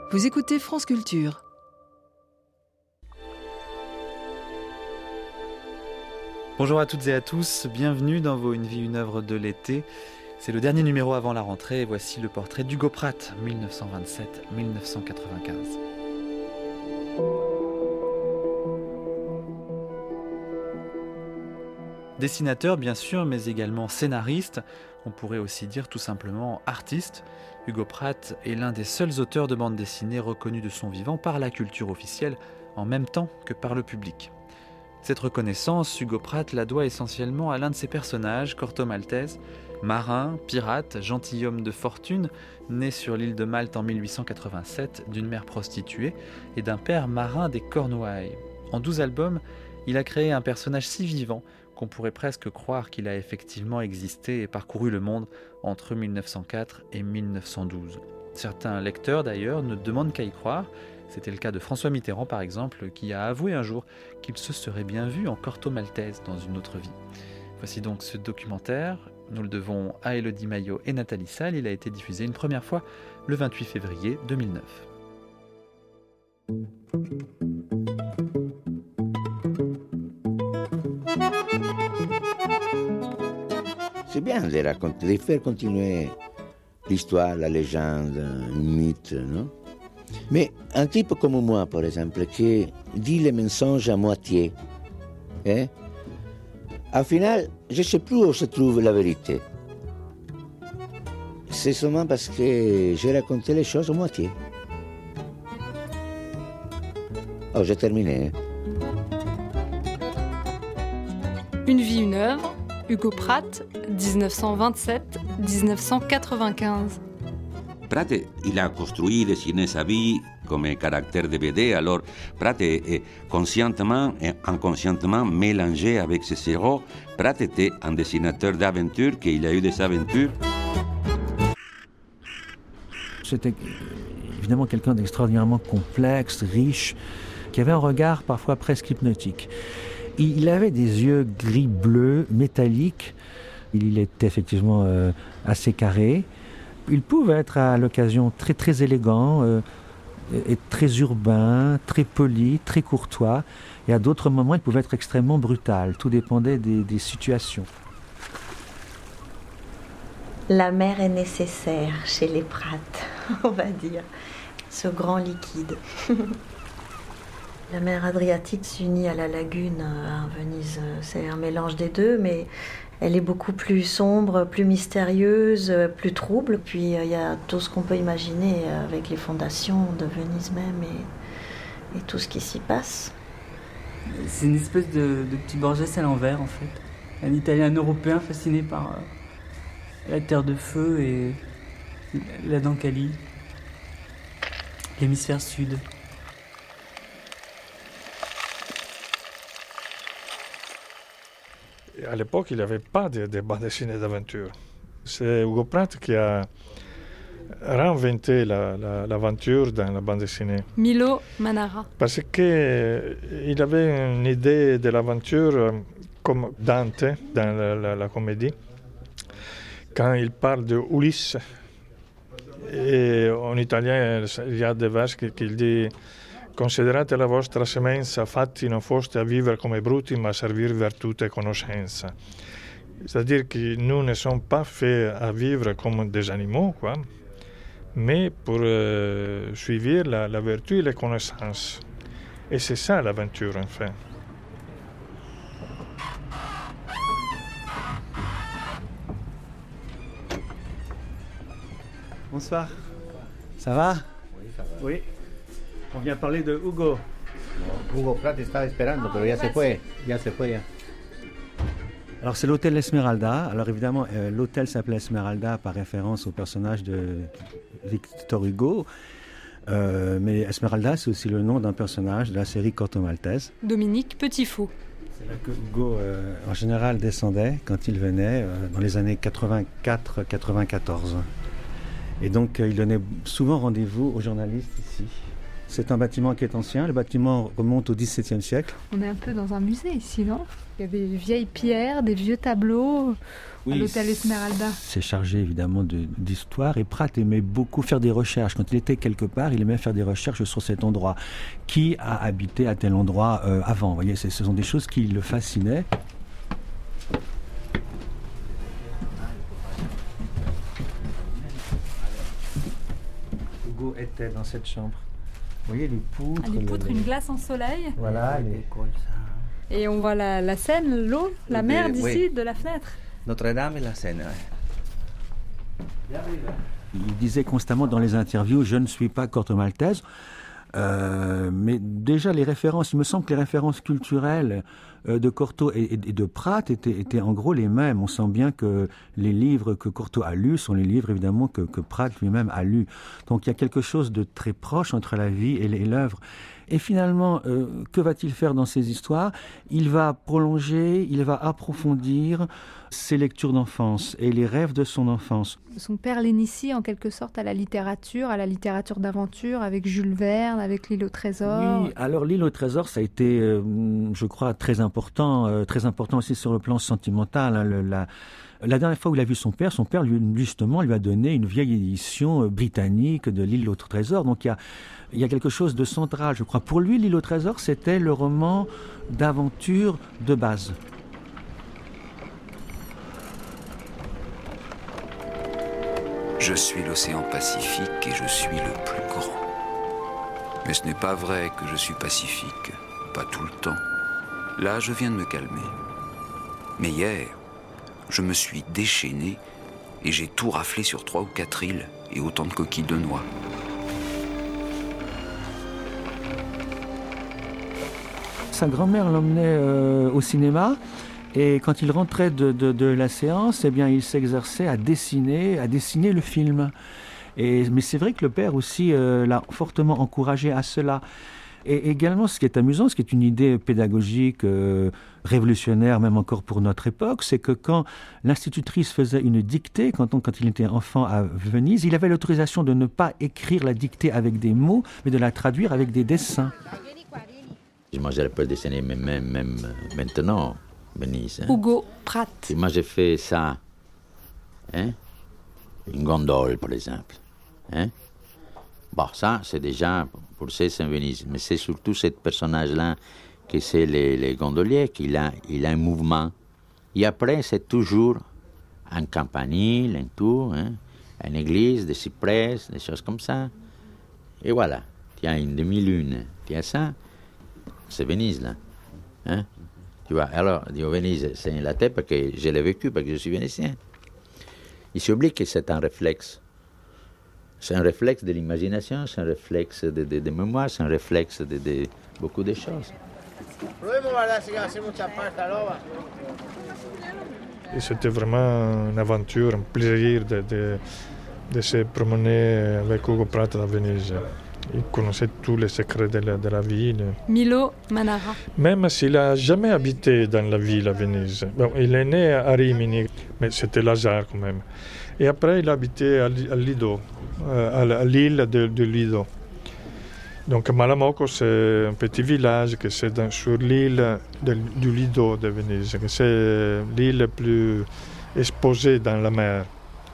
Vous écoutez France Culture. Bonjour à toutes et à tous, bienvenue dans vos Une vie, une œuvre de l'été. C'est le dernier numéro avant la rentrée et voici le portrait d'Hugo Pratt, 1927-1995. Dessinateur bien sûr, mais également scénariste, on pourrait aussi dire tout simplement artiste. Hugo Pratt est l'un des seuls auteurs de bande dessinée reconnus de son vivant par la culture officielle, en même temps que par le public. Cette reconnaissance, Hugo Pratt la doit essentiellement à l'un de ses personnages, Corto Maltese, marin, pirate, gentilhomme de fortune, né sur l'île de Malte en 1887 d'une mère prostituée et d'un père marin des Cornouailles. En 12 albums, il a créé un personnage si vivant qu'on pourrait presque croire qu'il a effectivement existé et parcouru le monde entre 1904 et 1912. Certains lecteurs d'ailleurs ne demandent qu'à y croire. C'était le cas de François Mitterrand par exemple, qui a avoué un jour qu'il se serait bien vu en Corto Maltese dans une autre vie. Voici donc ce documentaire. Nous le devons à Élodie Maillot et Nathalie Salle. Il a été diffusé une première fois le 28 février 2009. C'est bien de faire continuer l'histoire, la légende, le mythe, non? Mais un type comme moi, par exemple, qui dit les mensonges à moitié, au final, je ne sais plus où se trouve la vérité. C'est seulement parce que j'ai raconté les choses à moitié. Oh, j'ai terminé. Une vie, une œuvre, Hugo Pratt, 1927-1995. Pratt, il a construit et dessiné sa vie comme un caractère de BD, alors Pratt est conscientement et inconscientement mélangé avec ses héros. Pratt était un dessinateur d'aventure, qu'il a eu des aventures. C'était évidemment quelqu'un d'extraordinairement complexe, riche, qui avait un regard parfois presque hypnotique. Il avait des yeux gris-bleu, métalliques. Il était effectivement assez carré. Il pouvait être à l'occasion très très élégant, et très urbain, très poli, très courtois. Et à d'autres moments, il pouvait être extrêmement brutal. Tout dépendait des situations. La mer est nécessaire chez les Pratt, on va dire. Ce grand liquide. La mer Adriatique s'unit à la lagune à Venise. C'est un mélange des deux, mais elle est beaucoup plus sombre, plus mystérieuse, plus trouble. Puis il y a tout ce qu'on peut imaginer avec les fondations de Venise même et tout ce qui s'y passe. C'est une espèce de petit Borges à l'envers en fait. Un Italien européen fasciné par la terre de feu et la Dancali, l'hémisphère sud. À l'époque, il n'y avait pas de bande dessinée d'aventure. C'est Hugo Pratt qui a réinventé l'aventure dans la bande dessinée. Milo Manara. Parce qu'il avait une idée de l'aventure comme Dante dans la comédie. Quand il parle de Ulysse, et en italien, il y a des vers qui disent «Considerate la vostra semenza, fatti non foste a vivere come bruti, ma a servir virtute e conoscenza». C'est-à-dire que nous ne sommes pas faits à vivre comme des animaux, quoi, mais pour suivre la vertu et les connaissances. Et c'est ça l'aventure, en fait. Bonsoir. Ça va? Oui, ça va. Oui. On vient parler de Hugo. Hugo Pratt está esperando, pero ya se fue. Alors c'est l'hôtel Esmeralda. Alors évidemment, l'hôtel s'appelait Esmeralda par référence au personnage de Victor Hugo. Mais Esmeralda, c'est aussi le nom d'un personnage de la série Corto Maltese. Dominique Petitfaux. C'est là que Hugo, en général, descendait quand il venait, dans les années 84-94. Et donc, il donnait souvent rendez-vous aux journalistes ici. C'est un bâtiment qui est ancien. Le bâtiment remonte au XVIIe siècle. On est un peu dans un musée ici, non? Il y a des vieilles pierres, des vieux tableaux à l'hôtel Esmeralda. C'est chargé évidemment d'histoire et Prat aimait beaucoup faire des recherches. Quand il était quelque part, il aimait faire des recherches sur cet endroit. Qui a habité à tel endroit avant? Vous voyez, ce sont des choses qui le fascinaient. Hugo était dans cette chambre. Vous voyez les poutres. Les poutres, une glace en soleil. Voilà. Et on voit la Seine, l'eau, la mer d'ici, de la fenêtre. Notre-Dame et la Seine, Il disait constamment dans les interviews « Je ne suis pas Corto Maltese ». Mais déjà les références, il me semble que les références culturelles de Corto et de Prat étaient en gros les mêmes. On sent bien que les livres que Corto a lus sont les livres évidemment que Prat lui-même a lus. Donc il y a quelque chose de très proche entre la vie et l'œuvre. Et finalement, que va-t-il faire dans ces histoires? Il va prolonger, il va approfondir ses lectures d'enfance et les rêves de son enfance. Son père l'initie en quelque sorte à la littérature d'aventure avec Jules Verne, avec L'île au trésor. Oui, alors L'île au trésor, ça a été, je crois, très important aussi sur le plan sentimental. Hein, la dernière fois où il a vu son père lui a donné une vieille édition britannique de L'île au trésor. Donc il y a quelque chose de central, je crois. Pour lui, L'île au trésor, c'était le roman d'aventure de base. Je suis l'océan Pacifique et je suis le plus grand. Mais ce n'est pas vrai que je suis pacifique, pas tout le temps. Là, je viens de me calmer. Mais hier, je me suis déchaîné et j'ai tout raflé sur 3 ou 4 îles et autant de coquilles de noix. Sa grand-mère l'emmenait au cinéma et quand il rentrait de la séance, eh bien, il s'exerçait à dessiner le film. Mais c'est vrai que le père aussi l'a fortement encouragé à cela. Et également, ce qui est amusant, ce qui est une idée pédagogique révolutionnaire, même encore pour notre époque, c'est que quand l'institutrice faisait une dictée, quand il était enfant à Venise, il avait l'autorisation de ne pas écrire la dictée avec des mots, mais de la traduire avec des dessins. Moi, j'aurais pu dessiner même maintenant, Venise. Hein. Hugo Pratt. Et moi, j'ai fait ça. Hein? Une gondole, par exemple. Hein? Bon, ça, c'est déjà pour Saint-Venise. Mais c'est surtout ce personnage-là, que c'est les gondoliers, qu'il a un mouvement. Et après, c'est toujours un campanile, un tour, hein? Une église, des cyprès, des choses comme ça. Et voilà. Il y a une demi-lune. Il y a ça. C'est Venise, là. Hein? Tu vois, alors, Venise, c'est la tête parce que je l'ai vécu, parce que je suis vénitien. Il s'oublie que c'est un réflexe. C'est un réflexe de l'imagination, c'est un réflexe de mémoire, c'est un réflexe de beaucoup de choses. Et c'était vraiment une aventure, un plaisir de se promener avec Hugo Pratt à Venise. Il connaissait tous les secrets de la ville. Milo Manara. Même s'il n'a jamais habité dans la ville à Venise. Bon, il est né à Rimini, mais c'était l'hasard quand même. Et après, il habitait à Lido, à l'île de Lido. Donc Malamocco, c'est un petit village que c'est sur l'île du Lido de Venise, que c'est l'île la plus exposée dans la mer.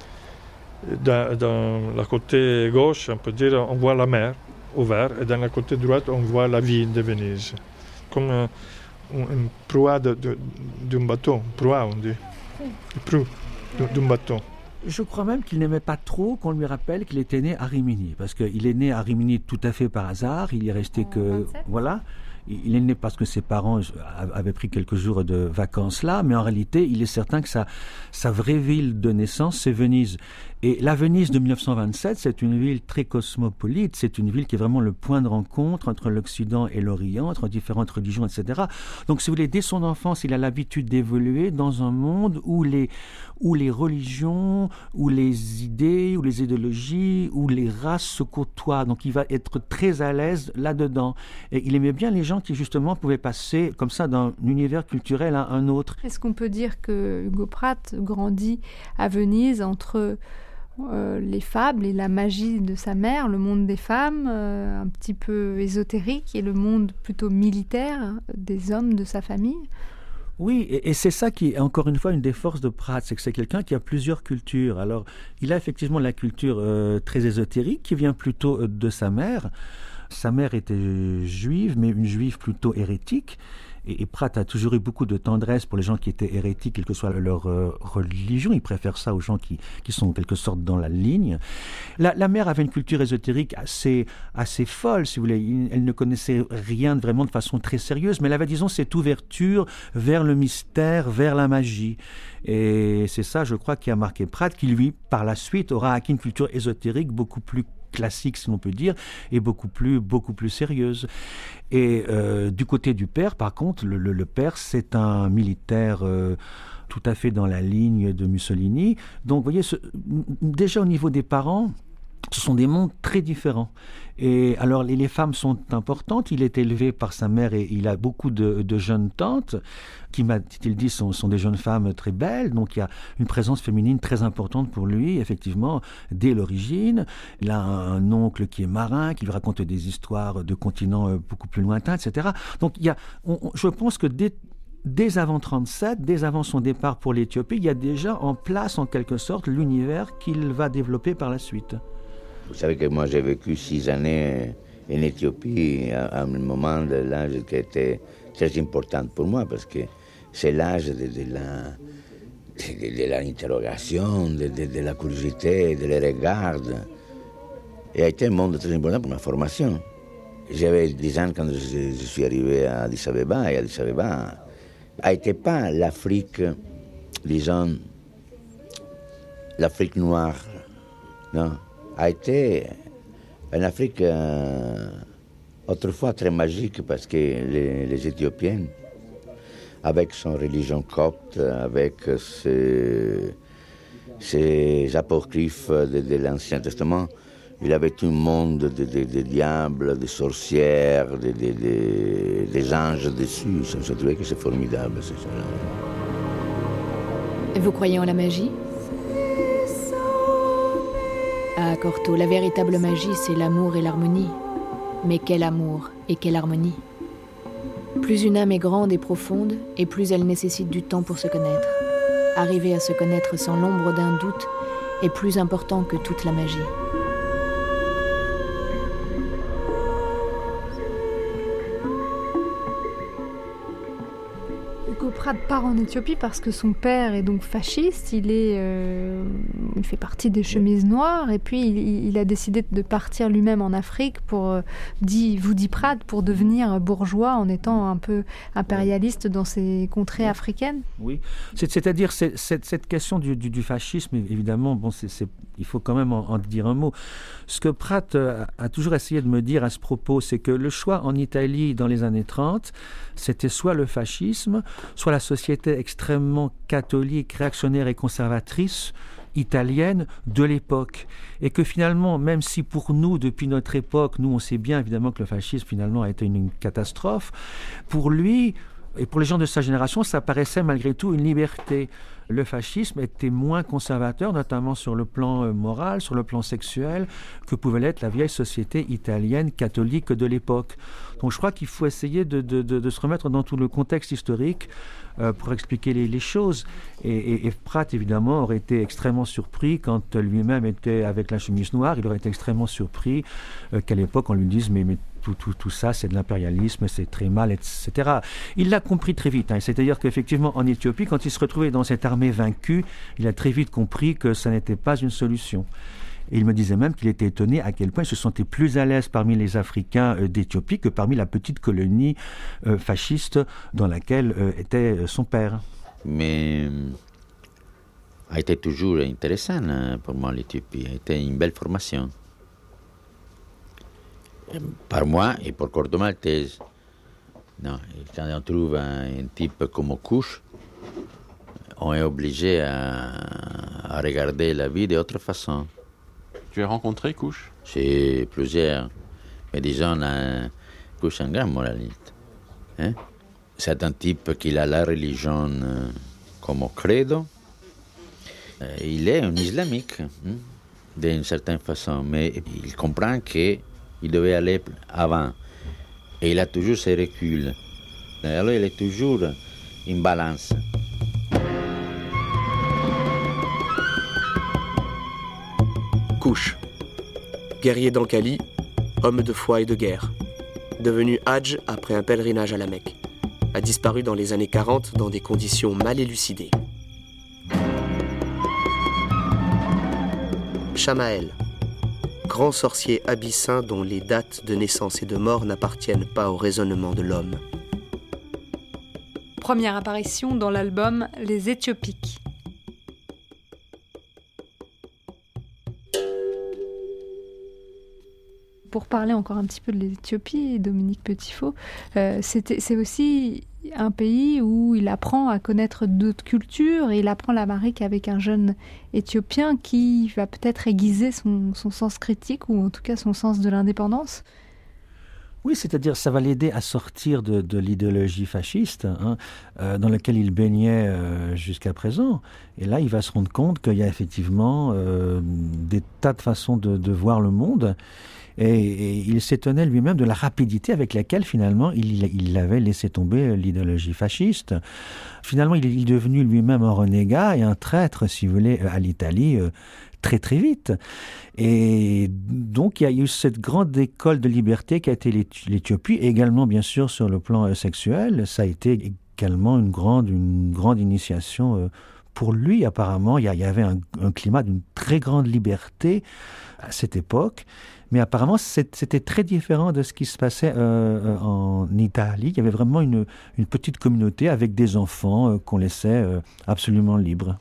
Dans la côté gauche, on peut dire, on voit la mer ouverte, et dans la côté droite, on voit la ville de Venise. Comme une proie d'un bateau, proie on dit, proue d'un bateau. Je crois même qu'il n'aimait pas trop qu'on lui rappelle qu'il était né à Rimini, parce qu'il est né à Rimini tout à fait par hasard, il y est resté que... 27. Voilà. Il est né parce que ses parents avaient pris quelques jours de vacances là, mais en réalité, il est certain que sa vraie ville de naissance, c'est Venise. Et la Venise de 1927, c'est une ville très cosmopolite, c'est une ville qui est vraiment le point de rencontre entre l'Occident et l'Orient, entre différentes religions, etc. Donc, si vous voulez, dès son enfance, il a l'habitude d'évoluer dans un monde où les religions, où les idées, où les idéologies, où les races se côtoient. Donc, il va être très à l'aise là-dedans. Et il aimait bien les gens qui, justement, pouvaient passer comme ça d'un univers culturel à un autre. Est-ce qu'on peut dire que Hugo Pratt grandit à Venise entre les fables et la magie de sa mère, le monde des femmes, un petit peu ésotérique, et le monde plutôt militaire des hommes de sa famille. Oui, et c'est ça qui est encore une fois une des forces de Pratt, c'est que c'est quelqu'un qui a plusieurs cultures. Alors, il a effectivement la culture très ésotérique qui vient plutôt de sa mère. Sa mère était juive, mais une juive plutôt hérétique. Et Pratt a toujours eu beaucoup de tendresse pour les gens qui étaient hérétiques, quelle que soit leur religion. Il préfère ça aux gens qui sont en quelque sorte dans la ligne. La mère avait une culture ésotérique assez folle, si vous voulez. Elle ne connaissait rien vraiment de façon très sérieuse, mais elle avait, disons, cette ouverture vers le mystère, vers la magie. Et c'est ça, je crois, qui a marqué Pratt, qui lui, par la suite, aura acquis une culture ésotérique beaucoup plus classique, si l'on peut dire, et beaucoup plus sérieuse. Et du côté du père, par contre, le père, c'est un militaire tout à fait dans la ligne de Mussolini. Donc, vous voyez, déjà au niveau des parents, ce sont des mondes très différents. Et alors, les femmes sont importantes. Il est élevé par sa mère et il a beaucoup de jeunes tantes qui, m'a-t-il dit, sont des jeunes femmes très belles. Donc, il y a une présence féminine très importante pour lui, effectivement, dès l'origine. Il a un oncle qui est marin, qui lui raconte des histoires de continents beaucoup plus lointains, etc. Donc, je pense que dès avant 1937, dès avant son départ pour l'Éthiopie, il y a déjà en place, en quelque sorte, l'univers qu'il va développer par la suite. Vous savez que moi j'ai vécu 6 années en Éthiopie à un moment de l'âge qui était très important pour moi parce que c'est l'âge de l'interrogation, de la curiosité, de les regards. Et a été un monde très important pour ma formation. J'avais 10 ans quand je suis arrivé à Addis Abeba, et Addis Abeba n'était pas l'Afrique, disons, l'Afrique noire, non. A été une Afrique autrefois très magique parce que les Éthiopiens, avec son religion copte, avec ses apocryphes de l'Ancien Testament, il avait tout un monde de diables, de sorcières, des anges dessus. Je trouvais que c'est formidable, c'est ça. Et vous croyez en la magie ? Ah, Corto, la véritable magie, c'est l'amour et l'harmonie. Mais quel amour et quelle harmonie. Plus une âme est grande et profonde, et plus elle nécessite du temps pour se connaître. Arriver à se connaître sans l'ombre d'un doute est plus important que toute la magie. Hugo Pratt part en Éthiopie parce que son père est donc fasciste, il fait partie des chemises noires, et puis il a décidé de partir lui-même en Afrique pour, vous dit Pratt, pour devenir bourgeois en étant un peu impérialiste dans ces contrées africaines. Oui, c'est-à-dire cette question du fascisme, évidemment, bon, il faut quand même en dire un mot. Ce que Pratt a toujours essayé de me dire à ce propos, c'est que le choix en Italie dans les années 30, c'était soit le fascisme, soit la société extrêmement catholique, réactionnaire et conservatrice italienne de l'époque. Et que finalement, même si pour nous, depuis notre époque, nous on sait bien évidemment que le fascisme finalement a été une catastrophe, pour lui et pour les gens de sa génération, ça paraissait malgré tout une liberté. Le fascisme était moins conservateur, notamment sur le plan moral, sur le plan sexuel, que pouvait l'être la vieille société italienne catholique de l'époque. Donc je crois qu'il faut essayer de se remettre dans tout le contexte historique pour expliquer les choses. Et Pratt, évidemment, aurait été extrêmement surpris quand lui-même était avec la chemise noire. Il aurait été extrêmement surpris qu'à l'époque, on lui dise « mais tout ça, c'est de l'impérialisme, c'est très mal, etc. » Il l'a compris très vite. C'est-à-dire qu'effectivement, en Éthiopie, quand il se retrouvait dans cette armée vaincue, il a très vite compris que ça n'était pas une solution. Et il me disait même qu'il était étonné à quel point il se sentait plus à l'aise parmi les Africains d'Éthiopie que parmi la petite colonie fasciste dans laquelle était son père. Mais a été toujours intéressant pour moi l'Éthiopie. A été une belle formation. Par moi et pour Corto Maltese. Non, quand on trouve un type comme Couche, on est obligé à regarder la vie d'autre façon. Tu as rencontré Couche ? C'est plusieurs. Mais disons, Couche est un grand moraliste. Hein? C'est un type qui a la religion comme credo. Il est un islamique. d'une certaine façon, mais il comprend qu'il devait aller avant. Et il a toujours ses reculs. Et alors il est toujours en balance. Kouch, guerrier d'Ankali, homme de foi et de guerre, devenu hadj après un pèlerinage à la Mecque, a disparu dans les années 40 dans des conditions mal élucidées. Chamael, grand sorcier abyssin dont les dates de naissance et de mort n'appartiennent pas au raisonnement de l'homme. Première apparition dans l'album Les Éthiopiques. Pour parler encore un petit peu de l'Éthiopie, Dominique Petitfaux, c'est aussi un pays où il apprend à connaître d'autres cultures et il apprend l'amharique avec un jeune Éthiopien qui va peut-être aiguiser son sens critique ou en tout cas son sens de l'indépendance. Oui, c'est-à-dire ça va l'aider à sortir de l'idéologie fasciste dans laquelle il baignait jusqu'à présent. Et là, il va se rendre compte qu'il y a effectivement des tas de façons de voir le monde. Et il s'étonnait lui-même de la rapidité avec laquelle, finalement, il avait laissé tomber l'idéologie fasciste. Finalement, il est devenu lui-même un renégat et un traître, si vous voulez, à l'Italie, très très vite. Et donc, il y a eu cette grande école de liberté qui a été l'Éthiopie, et également, bien sûr, sur le plan sexuel. Ça a été également une grande initiation pour lui, apparemment. Il y avait un climat d'une très grande liberté à cette époque. Mais apparemment, c'était très différent de ce qui se passait en Italie. Il y avait vraiment une petite communauté avec des enfants qu'on laissait absolument libres.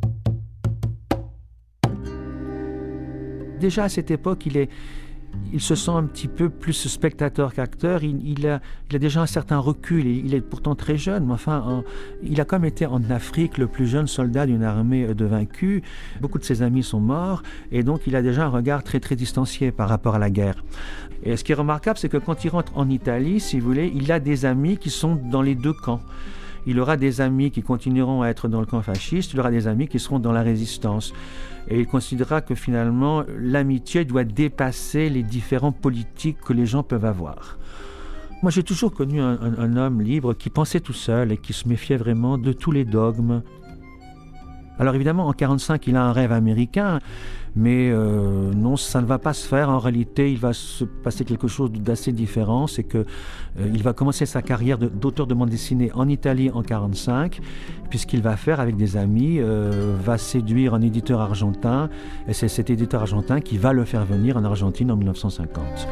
Déjà à cette époque, il se sent un petit peu plus spectateur qu'acteur. Il a déjà un certain recul. Il est pourtant très jeune, mais enfin, il a quand même été en Afrique le plus jeune soldat d'une armée de vaincus. Beaucoup de ses amis sont morts, et donc il a déjà un regard très très distancié par rapport à la guerre. Et ce qui est remarquable, c'est que quand il rentre en Italie, si vous voulez, il a des amis qui sont dans les deux camps. Il aura des amis qui continueront à être dans le camp fasciste, il aura des amis qui seront dans la résistance. Et il considérera que finalement, l'amitié doit dépasser les différents politiques que les gens peuvent avoir. Moi, j'ai toujours connu un homme libre qui pensait tout seul et qui se méfiait vraiment de tous les dogmes. Alors évidemment, en 1945, il a un rêve américain, mais non, ça ne va pas se faire. En réalité, il va se passer quelque chose d'assez différent. C'est qu'il va commencer sa carrière d'auteur de bande dessinée en Italie en 1945, puisqu'il va faire avec des amis, va séduire un éditeur argentin, et c'est cet éditeur argentin qui va le faire venir en Argentine en 1950.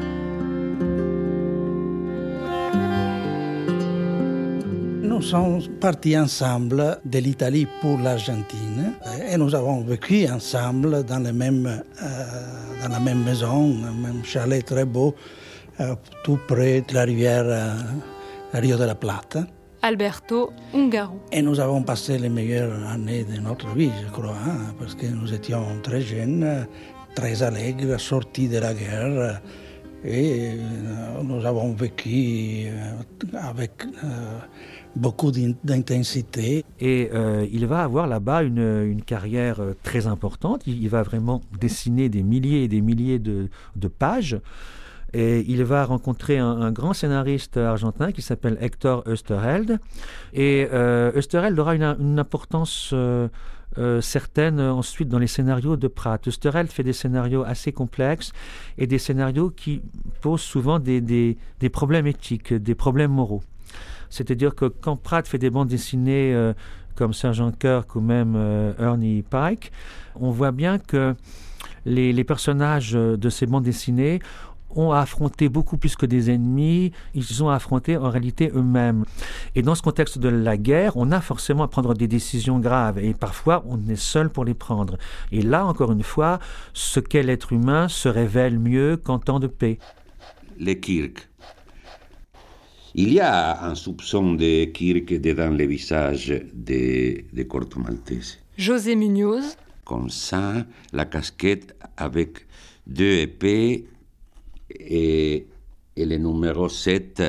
Nous sommes partis ensemble de l'Italie pour l'Argentine et nous avons vécu ensemble dans la même maison, un même chalet très beau, tout près de la rivière Rio de la Plata. Alberto Ungaro. Et nous avons passé les meilleures années de notre vie, je crois, parce que nous étions très jeunes, très allègres, sortis de la guerre. Et nous avons vécu avec beaucoup d'intensité. Et il va avoir là-bas une carrière très importante. Il va vraiment dessiner des milliers et des milliers de pages. Et il va rencontrer un grand scénariste argentin qui s'appelle Héctor Oesterheld. Et Oesterheld aura une importance certaines ensuite dans les scénarios de Pratt. Oesterheld fait des scénarios assez complexes et des scénarios qui posent souvent des problèmes éthiques, des problèmes moraux. C'est-à-dire que quand Pratt fait des bandes dessinées comme Sergent Kirk ou même Ernie Pike, on voit bien que les personnages de ces bandes dessinées ont affronté beaucoup plus que des ennemis, ils ont affronté en réalité eux-mêmes. Et dans ce contexte de la guerre, on a forcément à prendre des décisions graves et parfois on est seul pour les prendre. Et là, encore une fois, ce qu'est l'être humain se révèle mieux qu'en temps de paix. Les Kirk. Il y a un soupçon de Kirk dans le visage de Corto Maltese. José Munoz. Comme ça, la casquette avec 2 épées et le numéro 7.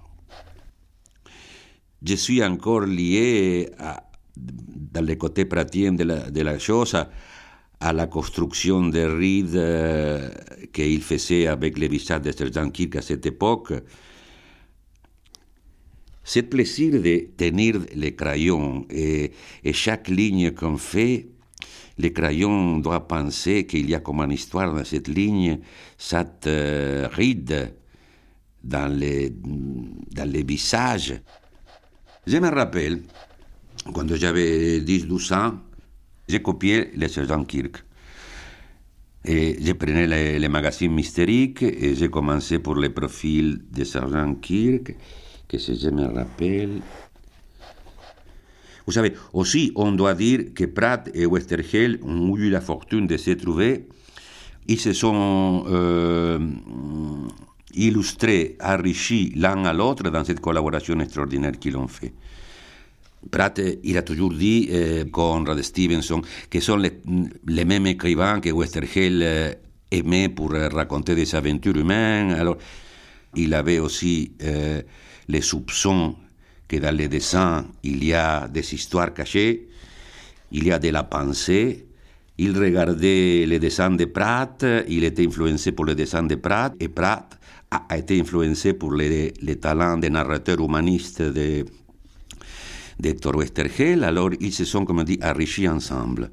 Je suis encore lié dans le côté pratique de la chose à la construction des rides qu'il faisait avec les visages de Sergeant Kirk à cette époque. C'est le plaisir de tenir les crayons et chaque ligne qu'on fait, le crayon doit penser qu'il y a comme une histoire dans cette ligne, cette ride dans les visages. Je me rappelle, quand j'avais 10-12 ans, j'ai copié le Sergeant Kirk. Et je prenais les magazines mystériques et j'ai commencé pour le profil de Sergeant Kirk, que si je me rappelle. Vous savez, aussi, on doit dire que Pratt et Westergel ont eu la fortune de se trouver. Ils se sont illustrés, enrichis l'un à l'autre dans cette collaboration extraordinaire qu'ils ont fait. Pratt, il a toujours dit, Conrad Stevenson, que sont les mêmes écrivains que Westergel aimait pour raconter des aventures humaines. Alors, il avait aussi les soupçons que dans les dessins, il y a des histoires cachées, il y a de la pensée. Il regardait les dessins de Pratt, il était influencé pour les dessins de Pratt, et Pratt a été influencé pour les talents de narrateur humaniste d'Hector Westergel. Alors, ils se sont, comme on dit, enrichis ensemble.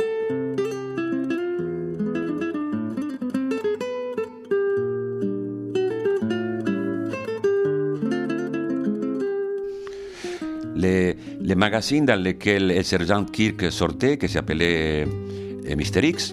Les magazines dans lesquels le Sergeant Kirk sortait, qui s'appelait Mister X,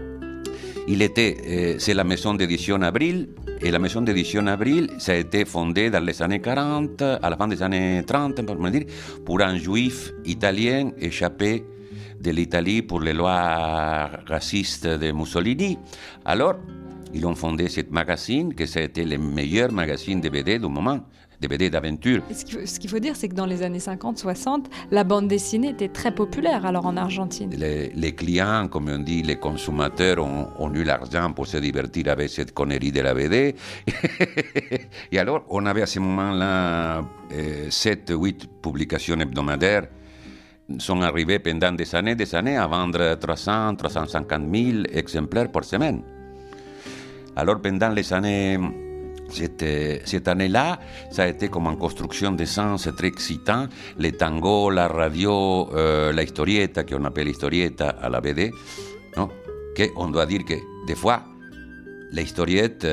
c'est la maison d'édition Abril, et la maison d'édition Abril, ça a été fondée dans les années 40, à la fin des années 30, pour un juif italien échappé de l'Italie pour les lois racistes de Mussolini. Alors, ils ont fondé cette magazine, que ça a été le meilleur magazine de BD du moment. Des BD d'aventure. Ce qu'il faut dire, c'est que dans les années 50-60, la bande dessinée était très populaire alors en Argentine. Les clients, comme on dit, les consommateurs ont eu l'argent pour se divertir avec cette connerie de la BD. Et alors, on avait à ce moment-là 7-8 publications hebdomadaires sont arrivées pendant des années à vendre 300-350 000 exemplaires par semaine. Alors, pendant les années... Cette année-là, ça a été comme une construction de sens très excitant. Les tangos, la radio, la historieta, qu'on appelle historieta à la BD, non? On doit dire que des fois, la historiette,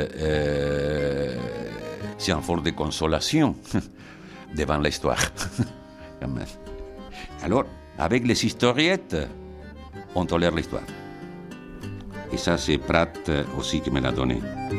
c'est une forme de consolation devant l'histoire. Alors, avec les historiettes, on tolère l'histoire. Et ça, c'est Pratt aussi qui me l'a donné.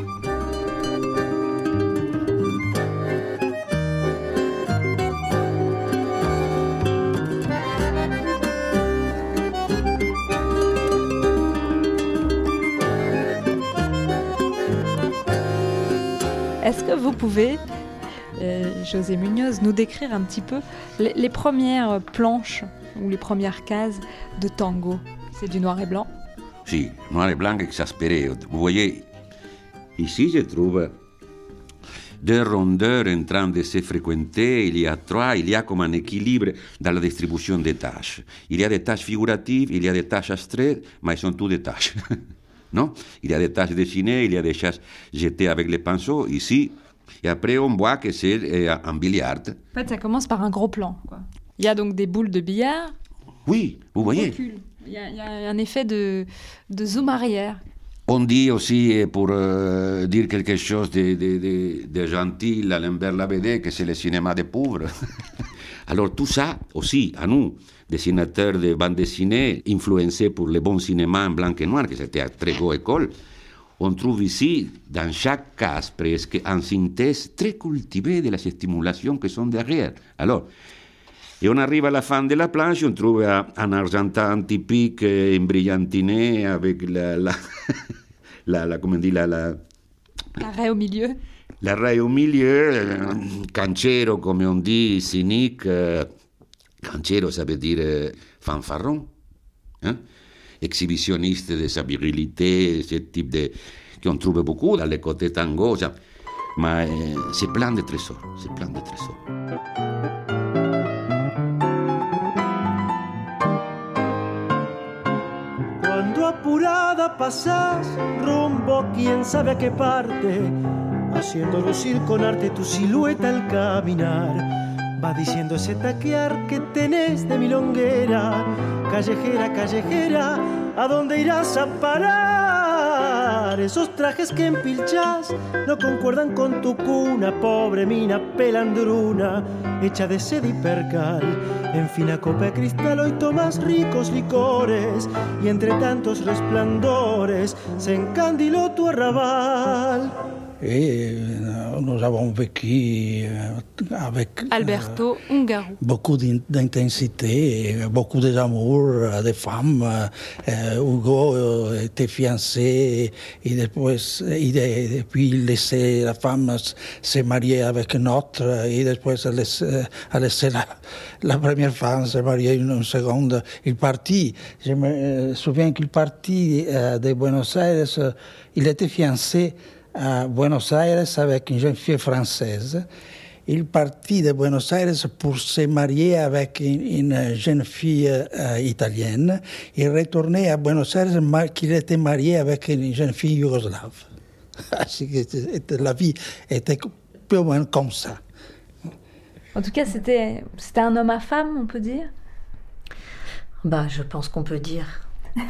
Est-ce que vous pouvez, José Munoz, nous décrire un petit peu les premières planches ou les premières cases de tango? C'est du noir et blanc? Si, noir et blanc exaspéré. Vous voyez, ici je trouve deux rondeurs en train de se fréquenter. Il y a comme un équilibre dans la distribution des tâches. Il y a des tâches figuratives, il y a des tâches abstraites, mais elles sont toutes des tâches. Non? Il y a des tâches dessinées, il y a des tâches jetées avec les pinceaux, ici. Et après, on voit que c'est un billard. En fait, ça commence par un gros plan, quoi. Il y a donc des boules de billard. Oui, vous voyez. Il y a un effet de zoom arrière. On dit aussi, pour dire quelque chose de gentil à l'envers la BD, que c'est le cinéma des pauvres. Alors tout ça, aussi, à nous, dessinateurs de bande dessinée, influencés pour le bon cinéma en blanc et noir, que c'était une très bonne école, on trouve ici, dans chaque case presque, une synthèse très cultivée de las stimulations qui sont derrière. Alors, et on arrive à la fin de la planche, on trouve un argentin typique, embrillantiné, avec comment on dit, la raie au milieu. La raie au milieu, canchero, comme on dit, cynique. Canchero, ça veut dire fanfaron, hein? Exhibitionniste de sa virilité, ce type de... qu'on trouve beaucoup dans les côtés tango. Mais c'est plein de trésors, c'est plein de trésors. Quando madrugada pasás rumbo quién sabe a qué parte, haciendo lucir con arte tu silueta al caminar. Va diciendo ese taquear que tenés de milonguera, callejera, callejera, ¿a dónde irás a parar? Esos trajes que empilchás no concuerdan con tu cuna, pobre mina pelandruna, hecha de seda y percal. En fina copa de cristal hoy tomas ricos licores, y entre tantos resplandores se encandiló tu arrabal. Et nous avons vécu avec Alberto Ungaro. Beaucoup d'intensité, beaucoup d'amour, des femmes. Hugo était fiancé et depuis il laissait la femme se marier avec une autre et després a laissé la première femme se marier une seconde. Il partit. Je me souviens qu'il partit de Buenos Aires. Il était fiancé à Buenos Aires avec une jeune fille française. Il partit de Buenos Aires pour se marier avec une jeune fille italienne. Il retournait à Buenos Aires qu'il était marié avec une jeune fille yougoslave. La vie était plus ou moins comme ça. En tout cas, c'était un homme à femme, on peut dire? Bah, je pense qu'on peut dire.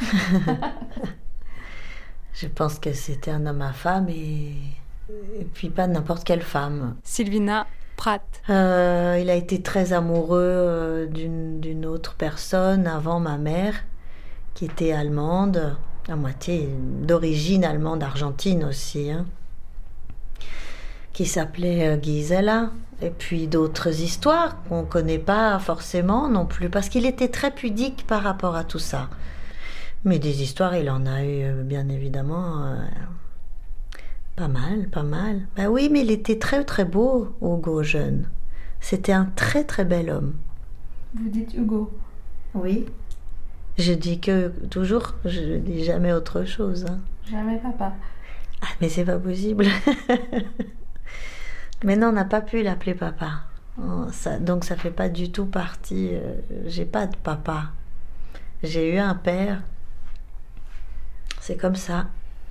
Je pense que c'était un homme à femme et puis pas n'importe quelle femme. Sylvina Pratt. Il a été très amoureux d'une autre personne avant ma mère, qui était allemande, à moitié d'origine allemande, argentine aussi, hein, qui s'appelait Gisela. Et puis d'autres histoires qu'on ne connaît pas forcément non plus, parce qu'il était très pudique par rapport à tout ça. Mais des histoires, il en a eu, bien évidemment, pas mal. Ben oui, mais il était très très beau, Hugo, jeune. C'était un très très bel homme. Vous dites Hugo? Oui. Je dis que toujours, je dis jamais autre chose. Hein. Jamais papa. Ah, mais c'est pas possible. Mais non, on n'a pas pu l'appeler papa. Donc ça fait pas du tout partie. J'ai pas de papa. J'ai eu un père. C'est comme ça.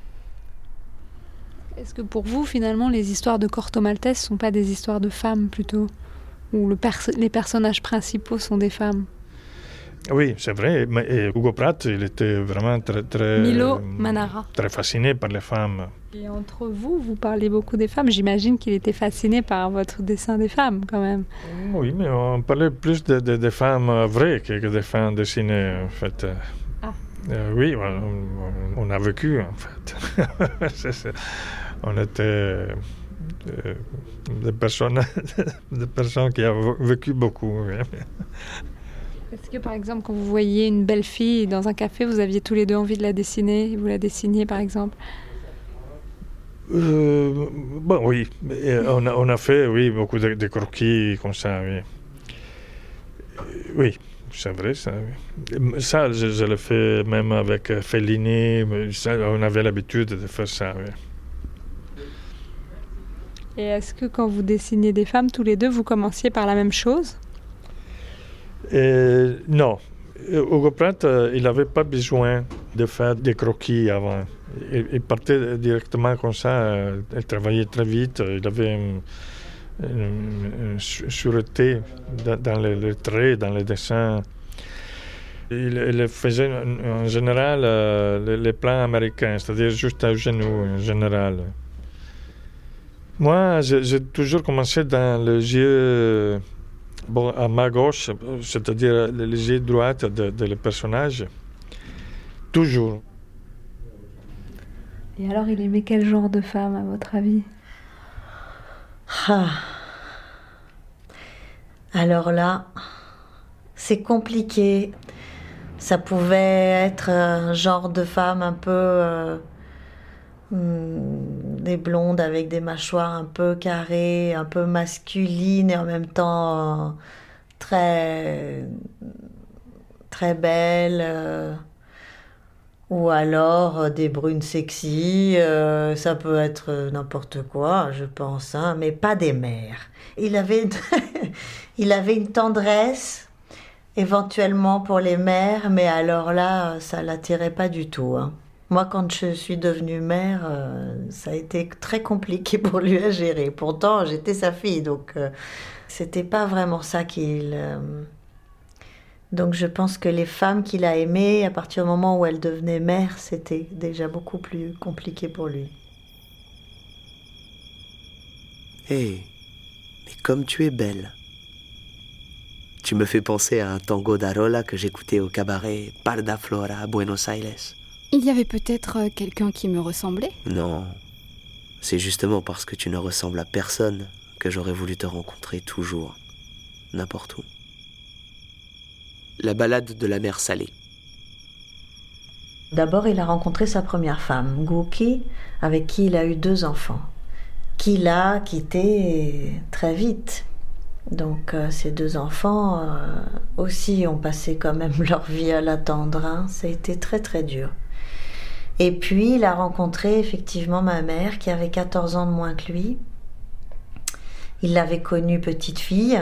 Est-ce que pour vous, finalement, les histoires de Corto Maltese ne sont pas des histoires de femmes, plutôt? Où les personnages principaux sont des femmes? Oui, c'est vrai. Mais Hugo Pratt, il était vraiment très Milo Manara. Très fasciné par les femmes. Et entre vous, vous parlez beaucoup des femmes. J'imagine qu'il était fasciné par votre dessin des femmes, quand même. Oui, mais on parlait plus des femmes vraies que des femmes dessinées, en fait. Oui, on a vécu, en fait. On était des personnes qui ont vécu beaucoup. Oui. Est-ce que, par exemple, quand vous voyiez une belle fille dans un café, vous aviez tous les deux envie de la dessiner? Vous la dessiniez, par exemple? Bon, oui. On a fait, oui, beaucoup de croquis comme ça, oui. Oui. C'est vrai, ça. Ça, je le fais même avec Fellini. Ça, on avait l'habitude de faire ça, oui. Et est-ce que quand vous dessiniez des femmes, tous les deux, vous commenciez par la même chose? Non. Hugo Pratt, il n'avait pas besoin de faire des croquis avant. Il partait directement comme ça. Il travaillait très vite. Il avait une sûreté dans les traits, dans les dessins. Il faisait en général les plans américains, c'est-à-dire juste à genoux en général. Moi, j'ai toujours commencé dans les yeux à ma gauche, c'est-à-dire les yeux droits de le personnage. Toujours. Et alors, il aimait quel genre de femme, à votre avis? Alors là, c'est compliqué. Ça pouvait être un genre de femme un peu... des blondes avec des mâchoires un peu carrées, un peu masculines et en même temps très, très belles. Ou alors des brunes sexy, ça peut être n'importe quoi, je pense, hein, mais pas des mères. Il avait une tendresse, éventuellement pour les mères, mais alors là, ça l'attirait pas du tout. Hein. Moi, quand je suis devenue mère, ça a été très compliqué pour lui à gérer. Pourtant, j'étais sa fille, donc c'était pas vraiment ça qu'il... Donc je pense que les femmes qu'il a aimées, à partir du moment où elles devenaient mères, c'était déjà beaucoup plus compliqué pour lui. Hé, mais comme tu es belle. Tu me fais penser à un tango d'Arola que j'écoutais au cabaret Parda Flora à Buenos Aires. Il y avait peut-être quelqu'un qui me ressemblait ? Non, c'est justement parce que tu ne ressembles à personne que j'aurais voulu te rencontrer toujours, n'importe où. La balade de la mer Salée. D'abord, il a rencontré sa première femme, Guki, avec qui il a eu 2 enfants, qu'il a quitté très vite. Donc ces 2 enfants aussi ont passé quand même leur vie à l'attendre. Hein. Ça a été très très dur. Et puis il a rencontré effectivement ma mère qui avait 14 ans de moins que lui. Il l'avait connue petite fille.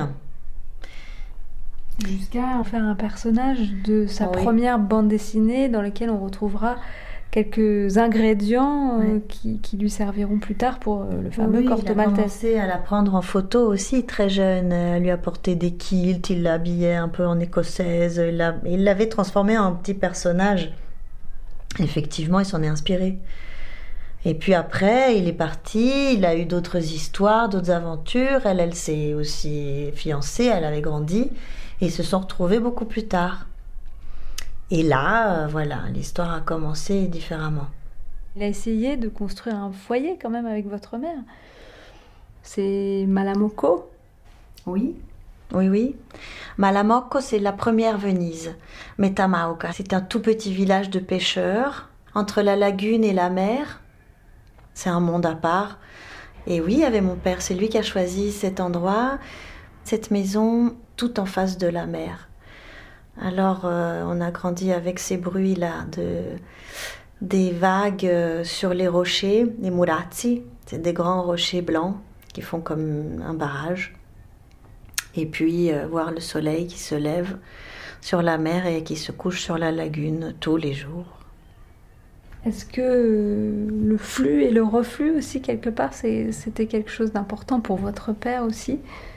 Jusqu'à en faire un personnage de sa première bande dessinée dans laquelle on retrouvera quelques ingrédients qui lui serviront plus tard pour le fameux Corto Maltese. Il a commencé à la prendre en photo aussi très jeune, à lui apporter des kilts, il l'habillait un peu en écossaise, il l'avait transformé en petit personnage. Effectivement, il s'en est inspiré. Et puis après, il est parti, il a eu d'autres histoires, d'autres aventures. Elle s'est aussi fiancée, elle avait grandi, et ils se sont retrouvés beaucoup plus tard. Et là, voilà, l'histoire a commencé différemment. Il a essayé de construire un foyer quand même avec votre mère. C'est Malamocco ? Oui. Oui. Malamocco, c'est la première Venise. Metamauca, c'est un tout petit village de pêcheurs, entre la lagune et la mer. C'est un monde à part. Et oui, il y avait mon père, c'est lui qui a choisi cet endroit, cette maison, tout en face de la mer. Alors, on a grandi avec ces bruits-là, des vagues sur les rochers, les murazzi, c'est des grands rochers blancs qui font comme un barrage. Et puis, voir le soleil qui se lève sur la mer et qui se couche sur la lagune tous les jours. Est-ce que le flux et le reflux aussi, quelque part, c'était quelque chose d'important pour votre père aussi ?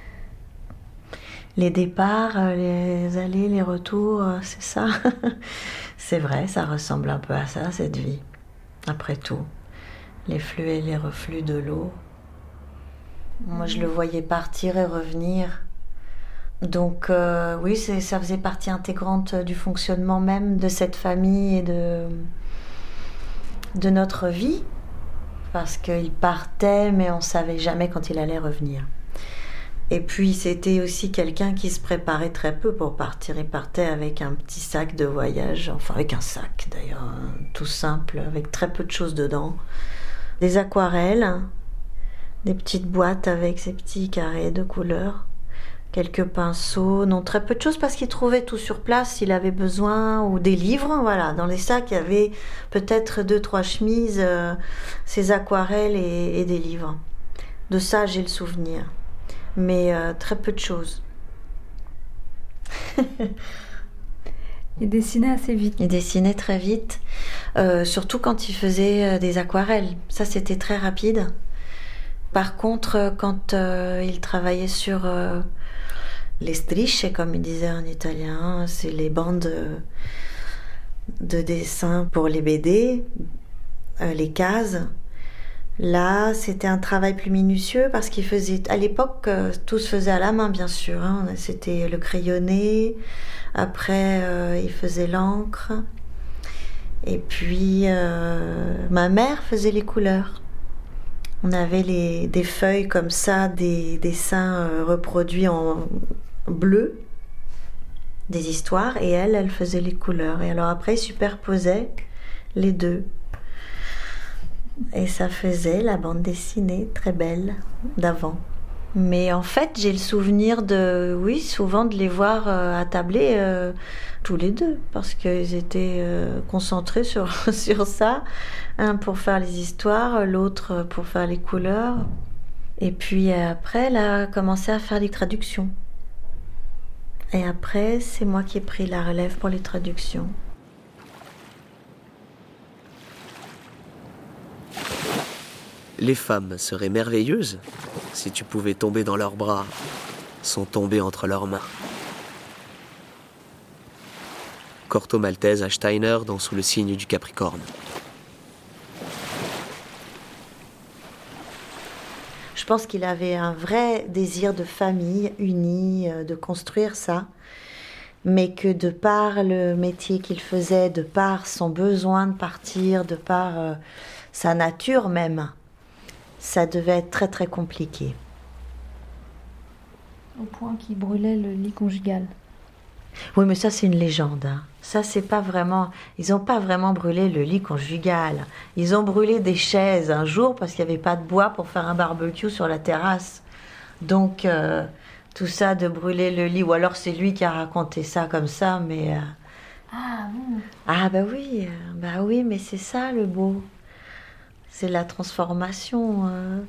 Les départs, les allées, les retours, c'est ça. C'est vrai, ça ressemble un peu à ça, cette vie. Après tout, les flux et les reflux de l'eau. Moi, je le voyais partir et revenir. Donc, oui, ça faisait partie intégrante du fonctionnement même de cette famille et de notre vie. Parce qu'il partait, mais on ne savait jamais quand il allait revenir. Et puis, c'était aussi quelqu'un qui se préparait très peu pour partir. Il partait avec un petit sac de voyage, enfin avec un sac d'ailleurs, tout simple, avec très peu de choses dedans. Des aquarelles, des petites boîtes avec ces petits carrés de couleurs, quelques pinceaux, non, très peu de choses parce qu'il trouvait tout sur place s'il avait besoin, ou des livres, voilà. Dans les sacs, il y avait peut-être 2-3 chemises, ces aquarelles et des livres. De ça, j'ai le souvenir. Mais très peu de choses. Il dessinait assez vite. Il dessinait très vite, surtout quand il faisait des aquarelles. Ça, c'était très rapide. Par contre, quand il travaillait sur les strisce, comme il disait en italien, c'est les bandes de dessin pour les BD, les cases. Là, c'était un travail plus minutieux parce qu'il faisait... À l'époque, tout se faisait à la main, bien sûr. Hein. C'était le crayonné. Après, il faisait l'encre. Et puis, ma mère faisait les couleurs. On avait des feuilles comme ça, des dessins reproduits en bleu, des histoires. Et elle faisait les couleurs. Et alors après, il superposait les deux. Et ça faisait la bande dessinée très belle d'avant. Mais en fait, j'ai le souvenir souvent de les voir attabler tous les deux, parce qu'ils étaient concentrés sur ça. Un pour faire les histoires, l'autre pour faire les couleurs. Et puis après, elle a commencé à faire les traductions. Et après, c'est moi qui ai pris la relève pour les traductions. Les femmes seraient merveilleuses si tu pouvais tomber dans leurs bras, sont tombées entre leurs mains. Corto Maltese à Steiner dans Sous le signe du Capricorne. Je pense qu'il avait un vrai désir de famille unie, de construire ça, mais que de par le métier qu'il faisait, de par son besoin de partir, de par sa nature même, ça devait être très très compliqué. Au point qu'il brûlait le lit conjugal. Oui, mais ça c'est une légende. Hein. Ça c'est pas vraiment. Ils n'ont pas vraiment brûlé le lit conjugal. Ils ont brûlé des chaises un jour parce qu'il n'y avait pas de bois pour faire un barbecue sur la terrasse. Donc tout ça de brûler le lit, ou alors c'est lui qui a raconté ça comme ça, mais. Ah bon. Ah bah oui, mais c'est ça le beau. C'est la transformation.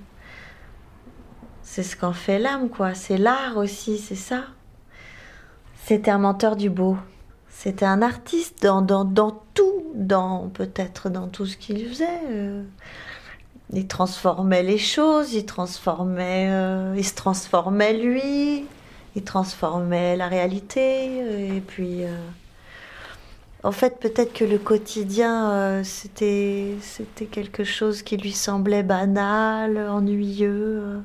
C'est ce qu'en fait l'âme, quoi. C'est l'art aussi, c'est ça. C'était un menteur du beau. C'était un artiste dans tout, peut-être dans tout ce qu'il faisait. Il transformait les choses, il se transformait lui, il transformait la réalité. Et puis, en fait, peut-être que le quotidien, c'était quelque chose qui lui semblait banal, ennuyeux.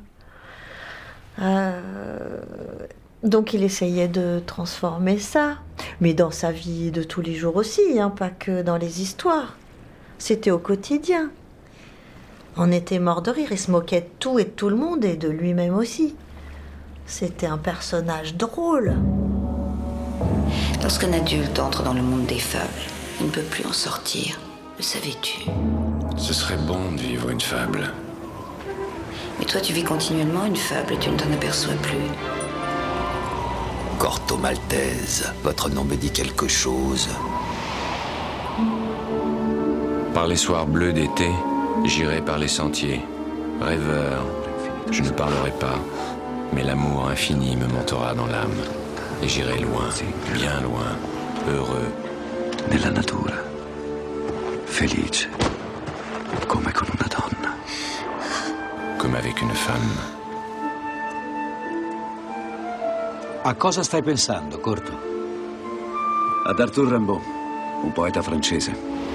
Donc il essayait de transformer ça, mais dans sa vie de tous les jours aussi, hein, pas que dans les histoires. C'était au quotidien. On était mort de rire, il se moquait de tout et de tout le monde et de lui-même aussi. C'était un personnage drôle. Lorsqu'un adulte entre dans le monde des fables, il ne peut plus en sortir. Le savais-tu? Ce serait bon de vivre une fable. Mais toi, tu vis continuellement une fable et tu ne t'en aperçois plus. Corto Maltese, votre nom me dit quelque chose. Par les soirs bleus d'été, j'irai par les sentiers. Rêveur, je ne parlerai pas, mais l'amour infini me montera dans l'âme. Et j'irai loin, bien loin, heureux. Nella natura, felice, come con una donna. Comme avec une femme. A cosa stai pensando, Corto? Ad Arthur Rimbaud, un poeta francese.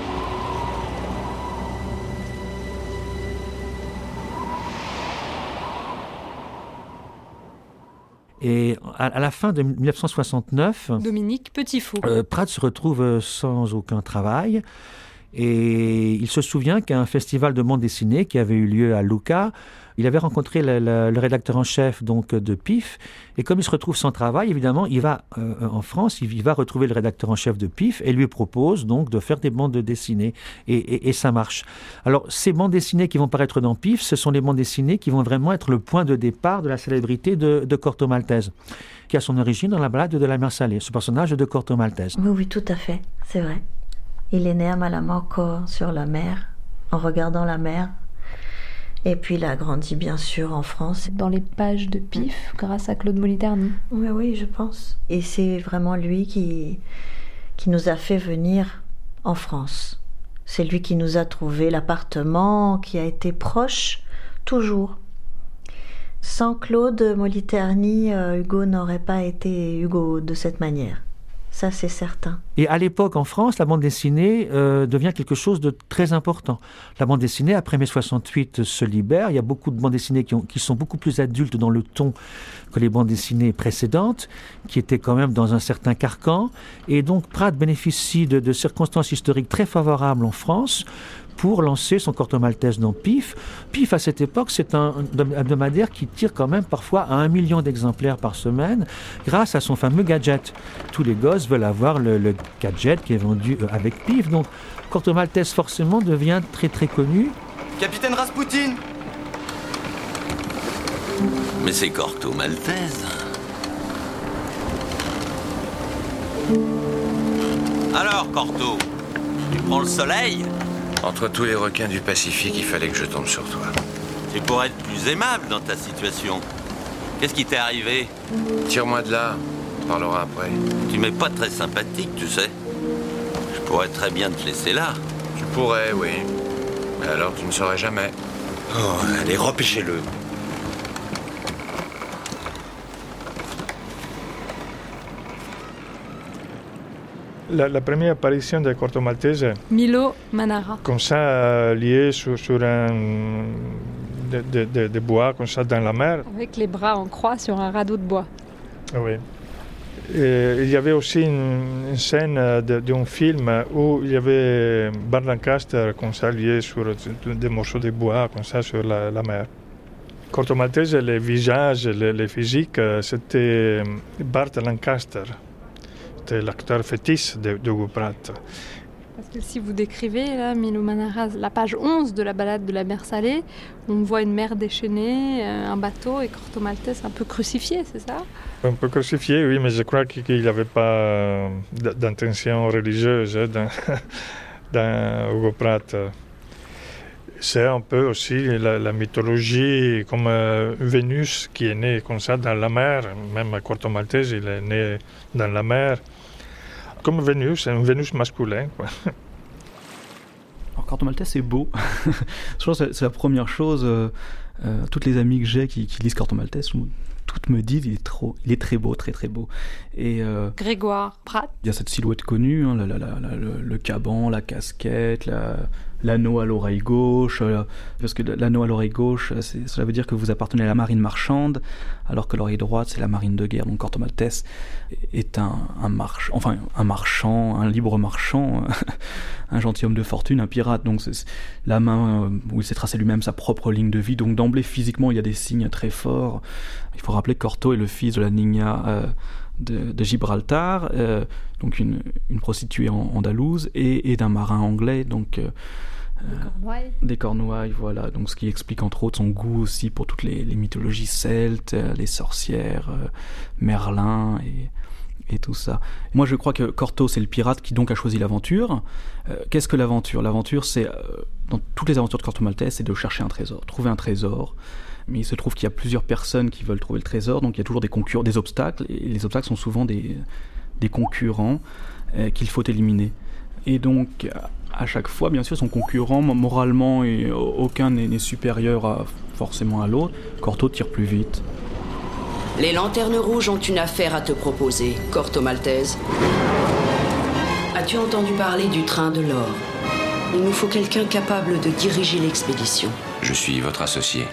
Et à la fin de 1969, Dominique Petitfaux. Prat se retrouve sans aucun travail. Et il se souvient qu'à un festival de bande dessinée qui avait eu lieu à Lucca, il avait rencontré le rédacteur en chef donc, de PIF. Et comme il se retrouve sans travail, évidemment, il va en France, il va retrouver le rédacteur en chef de PIF et lui propose donc de faire des bandes dessinées. Et ça marche. Alors, ces bandes dessinées qui vont paraître dans PIF, ce sont les bandes dessinées qui vont vraiment être le point de départ de la célébrité de Corto Maltese, qui a son origine dans la balade de la mer Salée, ce personnage de Corto Maltese. Oui, oui, tout à fait, c'est vrai. Il est né à Malamocco, sur la mer, en regardant la mer. Et puis il a grandi, bien sûr, en France. Dans les pages de PIF, grâce à Claude Moliterni. Oui, oui, je pense. Et c'est vraiment lui qui nous a fait venir en France. C'est lui qui nous a trouvé l'appartement, qui a été proche, toujours. Sans Claude Moliterni, Hugo n'aurait pas été Hugo de cette manière. Ça, c'est certain. Et à l'époque, en France, la bande dessinée devient quelque chose de très important. La bande dessinée, après mai 68, se libère. Il y a beaucoup de bandes dessinées qui sont beaucoup plus adultes dans le ton que les bandes dessinées précédentes, qui étaient quand même dans un certain carcan. Et donc, Prat bénéficie de circonstances historiques très favorables en France pour lancer son Corto Maltese dans PIF. PIF, à cette époque, c'est un hebdomadaire qui tire quand même parfois à 1 million d'exemplaires par semaine grâce à son fameux gadget. Tous les gosses veulent avoir le gadget qui est vendu avec PIF. Donc, Corto Maltese, forcément, devient très, très connu. Capitaine Rasputin! Mais c'est Corto Maltese. Alors, Corto, tu prends le soleil? Entre tous les requins du Pacifique, il fallait que je tombe sur toi. Tu pourrais être plus aimable dans ta situation. Qu'est-ce qui t'est arrivé? Tire-moi de là, on parlera après. Tu m'es pas très sympathique, tu sais. Je pourrais très bien te laisser là. Tu pourrais, oui. Mais alors tu ne saurais jamais. Oh, allez, repêchez-le. La première apparition de Corto Maltese, Milo Manara. comme ça, lié sur un de bois, comme ça, dans la mer. Avec les bras en croix sur un radeau de bois. Oui. Et il y avait aussi une scène d'un film où il y avait Burt Lancaster, comme ça, lié sur des morceaux de bois, comme ça, sur la mer. Corto Maltese, les visages, les physiques, c'était Burt Lancaster. C'était l'acteur fétiche de Hugo Pratt. Parce que si vous décrivez, là, Milo Manara, la page 11 de la balade de la mer Salée, on voit une mer déchaînée, un bateau et Corto Maltese un peu crucifié, c'est ça? Un peu crucifié, oui, mais je crois qu'il n'y avait pas d'intention religieuse dans Hugo Pratt. C'est un peu aussi la mythologie, comme Vénus qui est née comme ça dans la mer, même Corto Maltese, il est né dans la mer. Comme Vénus, un Vénus masculin, quoi. Alors, Corto Maltese, c'est beau. Je pense que c'est la première chose. Toutes les amies que j'ai qui lisent Corto Maltese, toutes me disent il est très beau, très très beau. Et Grégoire Pratt. Il y a cette silhouette connue, hein, le caban, la casquette, l'anneau à l'oreille gauche, parce que l'anneau à l'oreille gauche, cela veut dire que vous appartenez à la marine marchande, alors que l'oreille droite, c'est la marine de guerre. Donc Corto Maltese est un marchand, un libre marchand, un gentilhomme de fortune, un pirate. Donc c'est la main où il s'est tracé lui-même sa propre ligne de vie. Donc d'emblée, physiquement, il y a des signes très forts. Il faut rappeler que Corto est le fils de la Niña de Gibraltar, donc une prostituée andalouse, et d'un marin anglais, donc des Cornouailles, voilà. Donc ce qui explique entre autres son goût aussi pour toutes les mythologies celtes, les sorcières, Merlin et tout ça. Moi je crois que Corto c'est le pirate qui donc a choisi l'aventure. Qu'est-ce que l'aventure? L'aventure, c'est dans toutes les aventures de Corto Maltese, c'est de chercher un trésor, trouver un trésor. Mais il se trouve qu'il y a plusieurs personnes qui veulent trouver le trésor, donc il y a toujours des obstacles, et les obstacles sont souvent des concurrents qu'il faut éliminer. Et donc, à chaque fois, bien sûr, son concurrent, moralement, et aucun n'est supérieur forcément à l'autre. Corto tire plus vite. Les lanternes rouges ont une affaire à te proposer, Corto Maltese. As-tu entendu parler du train de l'or? Il nous faut quelqu'un capable de diriger l'expédition. Je suis votre associé.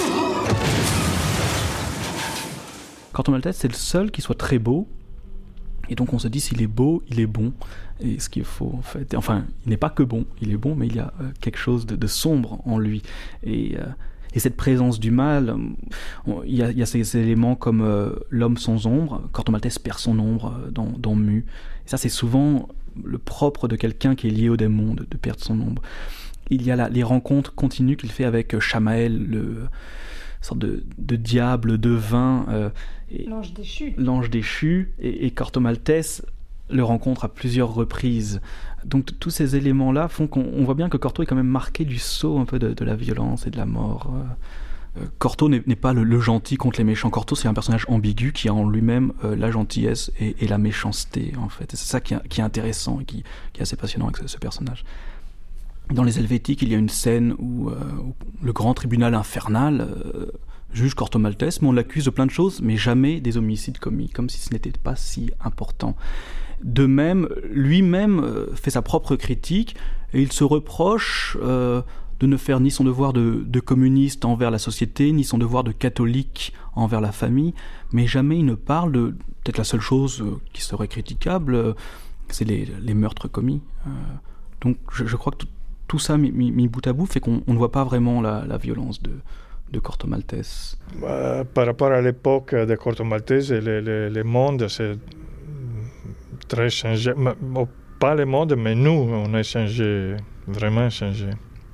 Corto Maltese, c'est le seul qui soit très beau. Et donc on se dit, s'il est beau, il est bon. Et ce qu'il faut, en fait... Enfin, il n'est pas que bon, il est bon, mais il y a quelque chose de sombre en lui. Et cette présence du mal, il y a ces éléments comme l'homme sans ombre. Corto Maltese perd son ombre dans Mu. Et ça, c'est souvent le propre de quelqu'un qui est lié au démon, de perdre son ombre. Il y a les rencontres continues qu'il fait avec Chamael, sorte de diable devin, l'ange déchu, et Corto Maltese le rencontre à plusieurs reprises. Donc tous ces éléments-là font qu'on voit bien que Corto est quand même marqué du sceau un peu de la violence et de la mort. Corto n'est pas le gentil contre les méchants. Corto, c'est un personnage ambigu qui a en lui-même la gentillesse et la méchanceté, en fait. Et c'est ça qui est intéressant et qui est assez passionnant avec ce personnage. Dans les Helvétiques, il y a une scène où le grand tribunal infernal juge Corto Maltese, mais on l'accuse de plein de choses, mais jamais des homicides commis, comme si ce n'était pas si important. De même, lui-même fait sa propre critique, et il se reproche de ne faire ni son devoir de communiste envers la société, ni son devoir de catholique envers la famille, mais jamais il ne parle de... Peut-être la seule chose qui serait critiquable, c'est les meurtres commis. Donc je crois que tout ça mis bout à bout fait qu'on ne voit pas vraiment la violence de Corto Maltese. Par rapport à l'époque de Corto Maltese, le monde c'est très changé. Pas le monde, mais nous, on a changé, vraiment changé.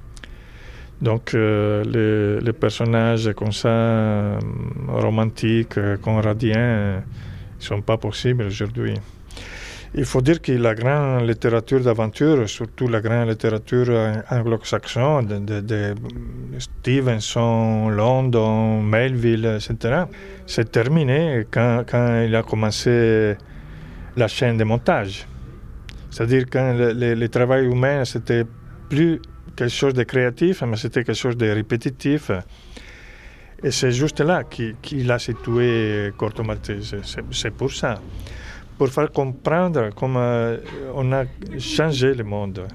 Donc les personnages comme ça, romantiques, conradiens, ne sont pas possibles aujourd'hui. Il faut dire que la grande littérature d'aventure, surtout la grande littérature anglo-saxonne, de Stevenson, London, Melville, etc., c'est terminé quand il a commencé la chaîne de montage. C'est-à-dire quand le travail humain, c'était plus quelque chose de créatif, mais c'était quelque chose de répétitif. Et c'est juste là qu'il a situé Corto Maltese. C'est pour ça. Pour faire comprendre comment on a changé le monde.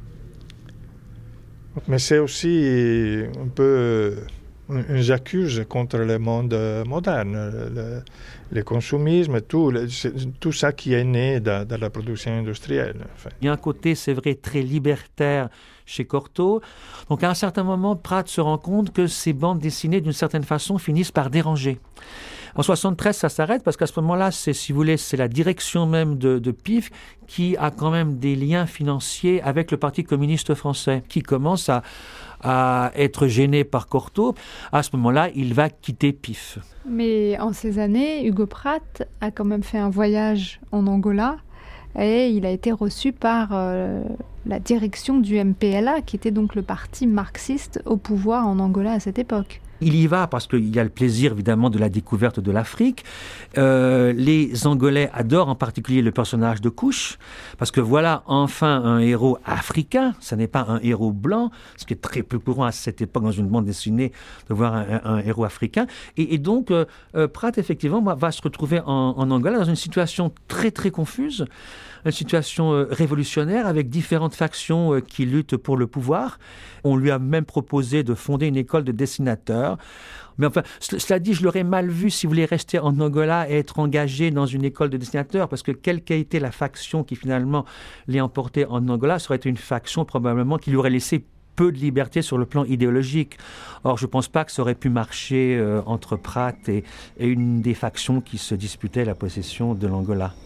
Mais c'est aussi un peu une j'accuse contre le monde moderne, le consumisme, tout ça qui est né dans la production industrielle. Enfin. Il y a un côté, c'est vrai, très libertaire chez Corto. Donc à un certain moment, Prat se rend compte que ces bandes dessinées, d'une certaine façon, finissent par déranger. En 73, ça s'arrête parce qu'à ce moment-là, si vous voulez, c'est la direction même de PIF qui a quand même des liens financiers avec le Parti communiste français, qui commence à être gêné par Corto. À ce moment-là, il va quitter PIF. Mais en ces années, Hugo Pratt a quand même fait un voyage en Angola et il a été reçu par la direction du MPLA, qui était donc le parti marxiste au pouvoir en Angola à cette époque. Il y va parce qu'il y a le plaisir évidemment de la découverte de l'Afrique. Les Angolais adorent en particulier le personnage de Couche, parce que voilà enfin un héros africain, ce n'est pas un héros blanc, ce qui est très peu courant à cette époque dans une bande dessinée de voir un héros africain. Et donc Pratt effectivement va se retrouver en Angola dans une situation très très confuse, une situation révolutionnaire avec différentes factions qui luttent pour le pouvoir. On lui a même proposé de fonder une école de dessinateurs. Mais enfin, cela dit, je l'aurais mal vu si vous voulez rester en Angola et être engagé dans une école de dessinateurs, parce que quelle qu'a été la faction qui finalement l'ait emporté en Angola, ça aurait été une faction probablement qui lui aurait laissé peu de liberté sur le plan idéologique. Or, je ne pense pas que ça aurait pu marcher entre Pratt et une des factions qui se disputaient la possession de l'Angola.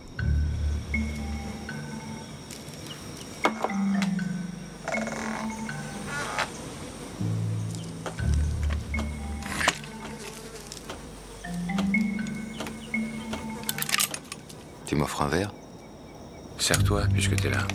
Tu m'offres un verre? Sers-toi, puisque t'es là.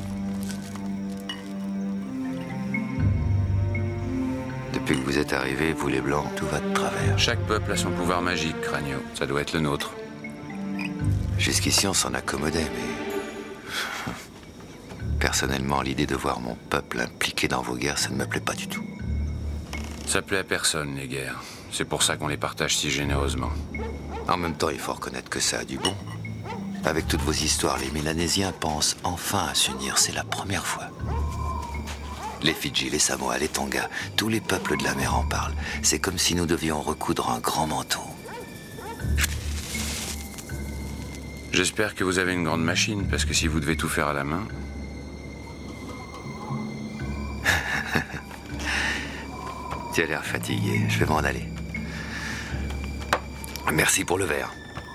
Depuis que vous êtes arrivés, vous les Blancs, tout va de travers. Chaque peuple a son pouvoir magique, Cragno. Ça doit être le nôtre. Jusqu'ici, on s'en accommodait, mais... Personnellement, l'idée de voir mon peuple impliqué dans vos guerres, ça ne me plaît pas du tout. Ça plaît à personne, les guerres. C'est pour ça qu'on les partage si généreusement. En même temps, il faut reconnaître que ça a du bon. Avec toutes vos histoires, les Mélanésiens pensent enfin à s'unir, c'est la première fois. Les Fidji, les Samoa, les Tonga, tous les peuples de la mer en parlent. C'est comme si nous devions recoudre un grand manteau. J'espère que vous avez une grande machine, parce que si vous devez tout faire à la main... Tu as l'air fatigué, je vais m'en aller. Merci pour le verre.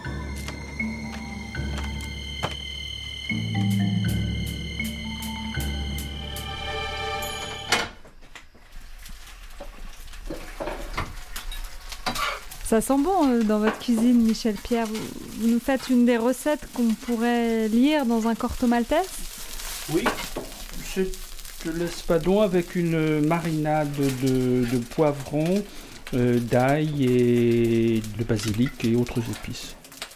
Ça sent bon dans votre cuisine, Michel Pierre. Vous nous faites une des recettes qu'on pourrait lire dans un Corto Maltese? Oui, c'est de l'espadon avec une marinade de poivrons, d'ail et de basilic et autres épices.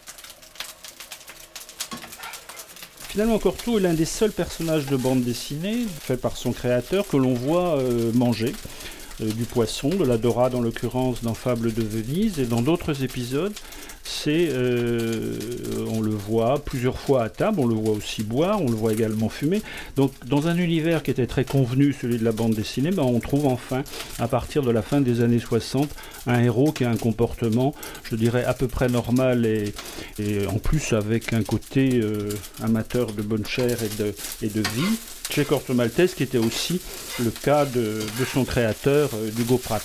Finalement, Corto est l'un des seuls personnages de bande dessinée, fait par son créateur, que l'on voit manger. Du poisson, de la dorade en l'occurrence dans Fables de Venise, et dans d'autres épisodes, on le voit plusieurs fois à table, on le voit aussi boire, on le voit également fumer. Donc dans un univers qui était très convenu, celui de la bande dessinée, on trouve enfin, à partir de la fin des années 60, un héros qui a un comportement, je dirais, à peu près normal et en plus avec un côté amateur de bonne chair et de vie. Chez Corto Maltese, qui était aussi le cas de son créateur, Hugo Pratt.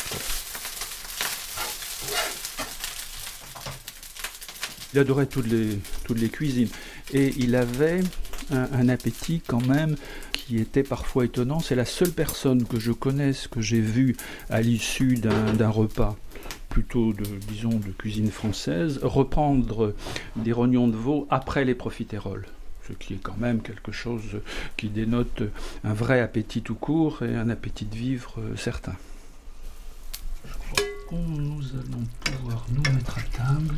Il adorait toutes les cuisines et il avait un appétit quand même qui était parfois étonnant. C'est la seule personne que je connaisse, que j'ai vue à l'issue d'un repas plutôt de cuisine française, reprendre des rognons de veau après les profiteroles. Ce qui est quand même quelque chose qui dénote un vrai appétit tout court et un appétit de vivre certain. Je crois que nous allons pouvoir nous mettre à table.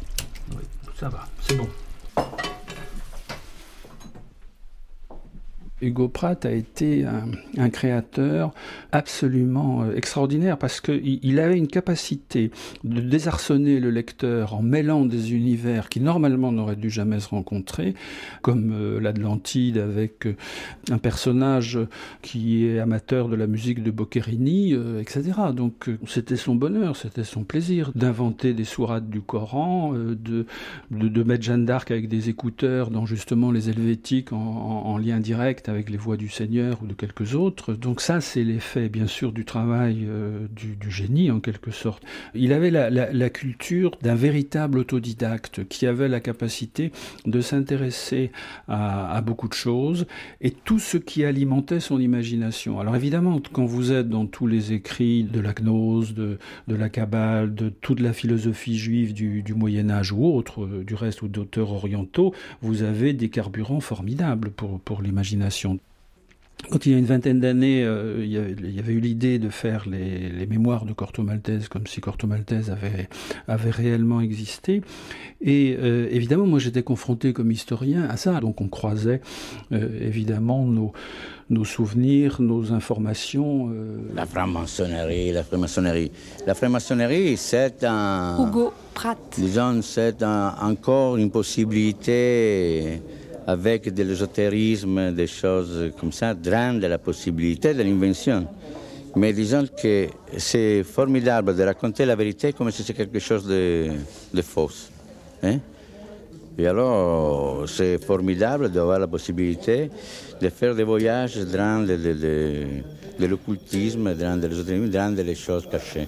Oui, ça va, c'est bon. Hugo Pratt a été un créateur absolument extraordinaire parce qu'il avait une capacité de désarçonner le lecteur en mêlant des univers qui normalement n'auraient dû jamais se rencontrer, comme l'Atlantide avec un personnage qui est amateur de la musique de Boccherini, etc. Donc c'était son bonheur, c'était son plaisir d'inventer des sourates du Coran, de mettre Jeanne d'Arc avec des écouteurs dans justement les Helvétiques en lien direct avec les voix du Seigneur ou de quelques autres. Donc ça, c'est l'effet, bien sûr, du travail du génie, en quelque sorte. Il avait la culture d'un véritable autodidacte qui avait la capacité de s'intéresser à beaucoup de choses et tout ce qui alimentait son imagination. Alors évidemment, quand vous êtes dans tous les écrits de la gnose, de la Kabbale, de toute la philosophie juive du Moyen-Âge ou autre, du reste, ou d'auteurs orientaux, vous avez des carburants formidables pour l'imagination. Quand il y a une vingtaine d'années, il y avait eu l'idée de faire les mémoires de Corto Maltese comme si Corto Maltese avait réellement existé. Et évidemment, moi j'étais confronté comme historien à ça. Donc on croisait évidemment nos souvenirs, nos informations. La franc-maçonnerie. La franc-maçonnerie, c'est Hugo Pratt. Disons, c'est encore une possibilité avec de l'ésotérisme, des choses comme ça, rendre la possibilité de l'invention. Mais disons que c'est formidable de raconter la vérité comme si c'était quelque chose de faux. Hein? Et alors, c'est formidable d'avoir la possibilité de faire des voyages dans de l'occultisme, dans l'ésotérisme, dans les choses cachées.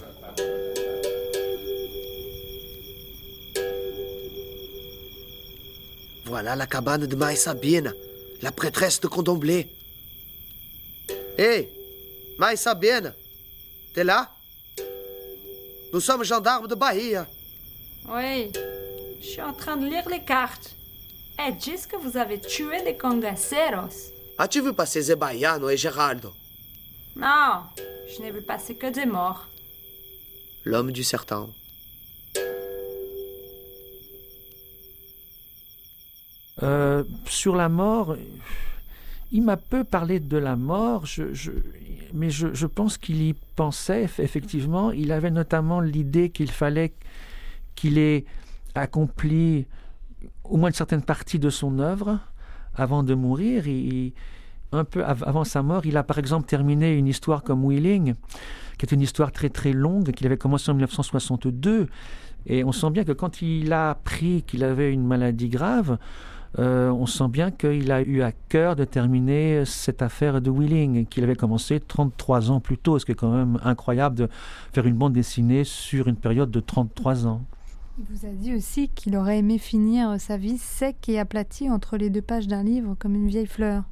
Voilà la cabane de Maï Sabine, la prêtresse de Condomblé. Hé, Maï Sabine, t'es là? Nous sommes gendarmes de Bahia. Oui, je suis en train de lire les cartes. Elles disent que vous avez tué des cangaceiros. As-tu vu passer Zebaïano et Geraldo? Non, je n'ai vu passer que des morts. L'homme du serpent. Sur la mort, il m'a peu parlé de la mort, mais je pense qu'il y pensait, effectivement. Il avait notamment l'idée qu'il fallait qu'il ait accompli au moins une certaine partie de son œuvre avant de mourir. Un peu avant sa mort, il a par exemple terminé une histoire comme Wheeling, qui est une histoire très très longue, qu'il avait commencé en 1962. Et on sent bien que quand il a appris qu'il avait une maladie grave, on sent bien qu'il a eu à cœur de terminer cette affaire de Wheeling, qu'il avait commencé 33 ans plus tôt, ce qui est quand même incroyable de faire une bande dessinée sur une période de 33 ans. Il vous a dit aussi qu'il aurait aimé finir sa vie sec et aplatie entre les deux pages d'un livre, comme une vieille fleur.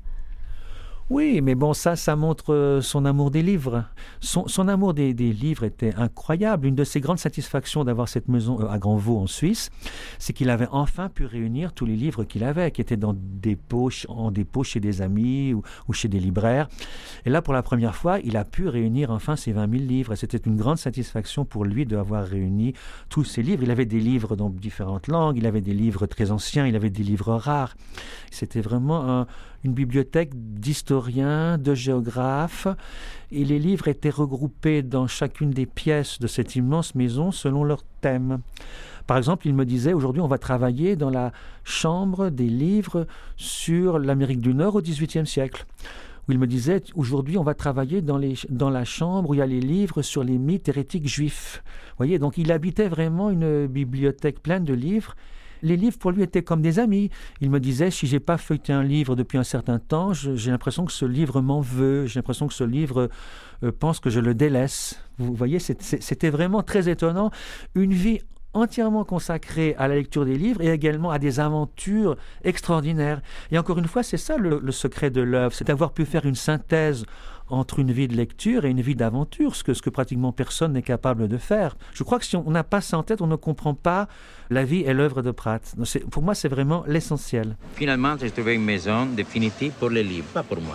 Oui, mais bon, ça montre son amour des livres. Son amour des livres était incroyable. Une de ses grandes satisfactions d'avoir cette maison à Grandvaux en Suisse, c'est qu'il avait enfin pu réunir tous les livres qu'il avait, qui étaient en dépôt chez des amis ou chez des libraires. Et là, pour la première fois, il a pu réunir enfin ses 20 000 livres. Et c'était une grande satisfaction pour lui d'avoir réuni tous ces livres. Il avait des livres dans différentes langues, il avait des livres très anciens, il avait des livres rares. C'était vraiment une bibliothèque d'historiens, de géographes, et les livres étaient regroupés dans chacune des pièces de cette immense maison selon leur thème. Par exemple, il me disait, aujourd'hui on va travailler dans la chambre des livres sur l'Amérique du Nord au XVIIIe siècle. Où il me disait, aujourd'hui on va travailler dans la chambre où il y a les livres sur les mythes hérétiques juifs. Vous voyez, donc il habitait vraiment une bibliothèque pleine de livres. Les livres, pour lui, étaient comme des amis. Il me disait, si je n'ai pas feuilleté un livre depuis un certain temps, j'ai l'impression que ce livre m'en veut. J'ai l'impression que ce livre pense que je le délaisse. Vous voyez, c'était vraiment très étonnant. Une vie entièrement consacrée à la lecture des livres et également à des aventures extraordinaires. Et encore une fois, c'est ça le secret de l'œuvre, c'est d'avoir pu faire une synthèse entre une vie de lecture et une vie d'aventure, ce que pratiquement personne n'est capable de faire. Je crois que si on n'a pas ça en tête, on ne comprend pas la vie et l'œuvre de Pratt. Pour moi, c'est vraiment l'essentiel. Finalement, j'ai trouvé une maison définitive pour les livres, pas pour moi.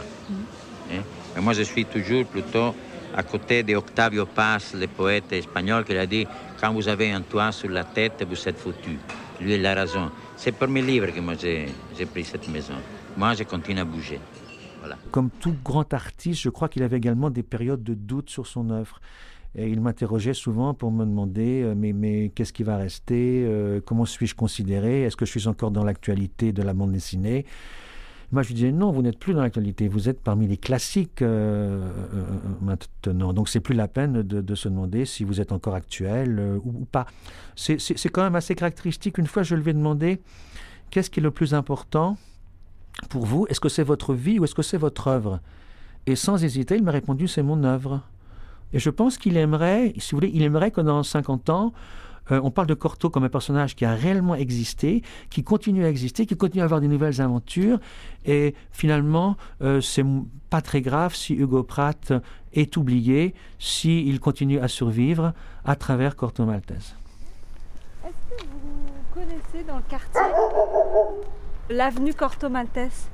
Mais moi, je suis toujours plutôt à côté d'Octavio Paz, le poète espagnol, qui a dit « Quand vous avez un toit sur la tête, vous êtes foutu ». Lui, il a raison. C'est pour mes livres que moi, j'ai pris cette maison. Moi, je continue à bouger. Voilà. Comme tout grand artiste, je crois qu'il avait également des périodes de doute sur son œuvre. Et il m'interrogeait souvent pour me demander mais qu'est-ce qui va rester, comment suis-je considéré, est-ce que je suis encore dans l'actualité de la bande dessinée? Moi, je lui disais non, vous n'êtes plus dans l'actualité, vous êtes parmi les classiques maintenant. Donc, c'est plus la peine de se demander si vous êtes encore actuel ou pas. C'est quand même assez caractéristique. Une fois, je lui ai demandé qu'est-ce qui est le plus important pour vous? Est-ce que c'est votre vie ou est-ce que c'est votre œuvre? Et sans hésiter, il m'a répondu c'est mon œuvre. Et je pense qu'il aimerait, si vous voulez, il aimerait que dans 50 ans, on parle de Corto comme un personnage qui a réellement existé, qui continue à exister, qui continue à avoir des nouvelles aventures. Et finalement, c'est pas très grave si Hugo Pratt est oublié, s'il continue à survivre à travers Corto Maltese. Est-ce que vous connaissez dans le quartier l'avenue Corto Maltese?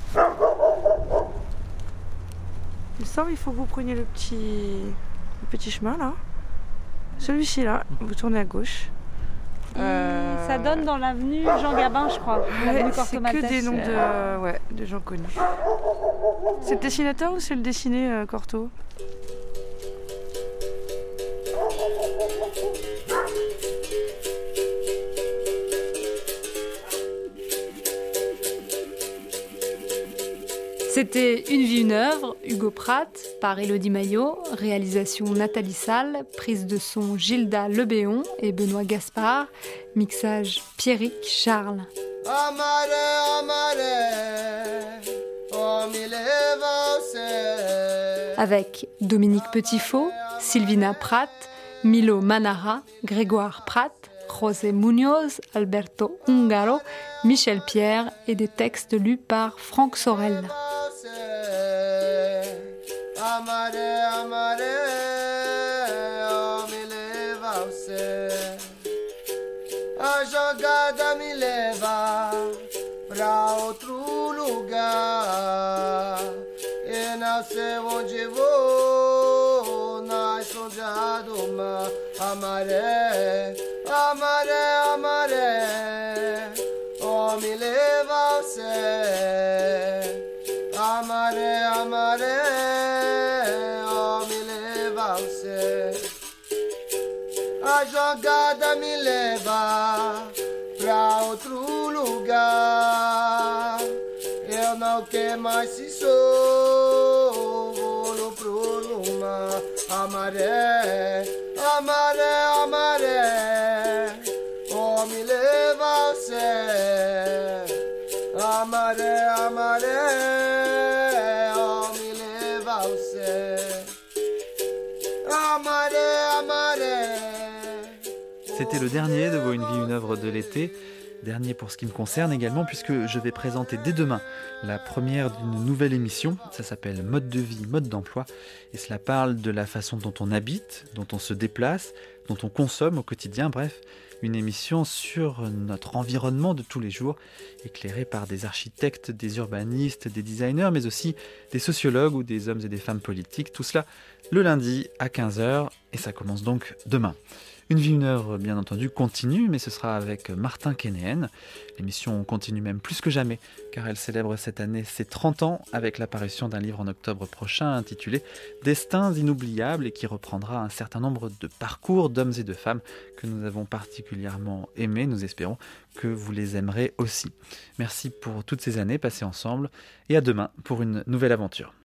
Il me semble qu'il faut que vous preniez le petit chemin là. Celui-ci là, vous tournez à gauche. Ça donne dans l'avenue Jean Gabin, je crois. Ouais, c'est que des noms de gens connus. C'est le dessinateur ou c'est le dessiné Corto? C'était Une vie, une œuvre, Hugo Pratt, par Élodie Maillot, réalisation Nathalie Salle, prise de son Gilda Lebéon et Benoît Gaspard, mixage Pierrick Charles. Avec Dominique Petitfaux, Sylvina Pratt, Milo Manara, Grégoire Pratt, José Muñoz, Alberto Ungaro, Michel Pierre et des textes lus par Franck Sorel. A jogada me leva pra outro lugar. E não sei onde vou, na escondida do mar. A maré, a maré, a maré, oh, me leva ao céu. A maré, oh, me leva ao céu. A jogada me leva pra outro lugar. Eu não quero mais se sou, vou pro mar. A maré, a maré, a maré, oh, me leva ao céu. A maré, oh, me leva ao céu. A maré, a maré. C'était le dernier de Beau une vie, une œuvre de l'été. Dernier pour ce qui me concerne également, puisque je vais présenter dès demain la première d'une nouvelle émission. Ça s'appelle Mode de vie, mode d'emploi. Et cela parle de la façon dont on habite, dont on se déplace, dont on consomme au quotidien. Bref, une émission sur notre environnement de tous les jours, éclairée par des architectes, des urbanistes, des designers, mais aussi des sociologues ou des hommes et des femmes politiques. Tout cela le lundi à 15h, et ça commence donc demain. Une vie, une œuvre, bien entendu, continue, mais ce sera avec Martin Kénéen. L'émission continue même plus que jamais, car elle célèbre cette année ses 30 ans avec l'apparition d'un livre en octobre prochain intitulé « Destins inoubliables » et qui reprendra un certain nombre de parcours d'hommes et de femmes que nous avons particulièrement aimés. Nous espérons que vous les aimerez aussi. Merci pour toutes ces années passées ensemble et à demain pour une nouvelle aventure.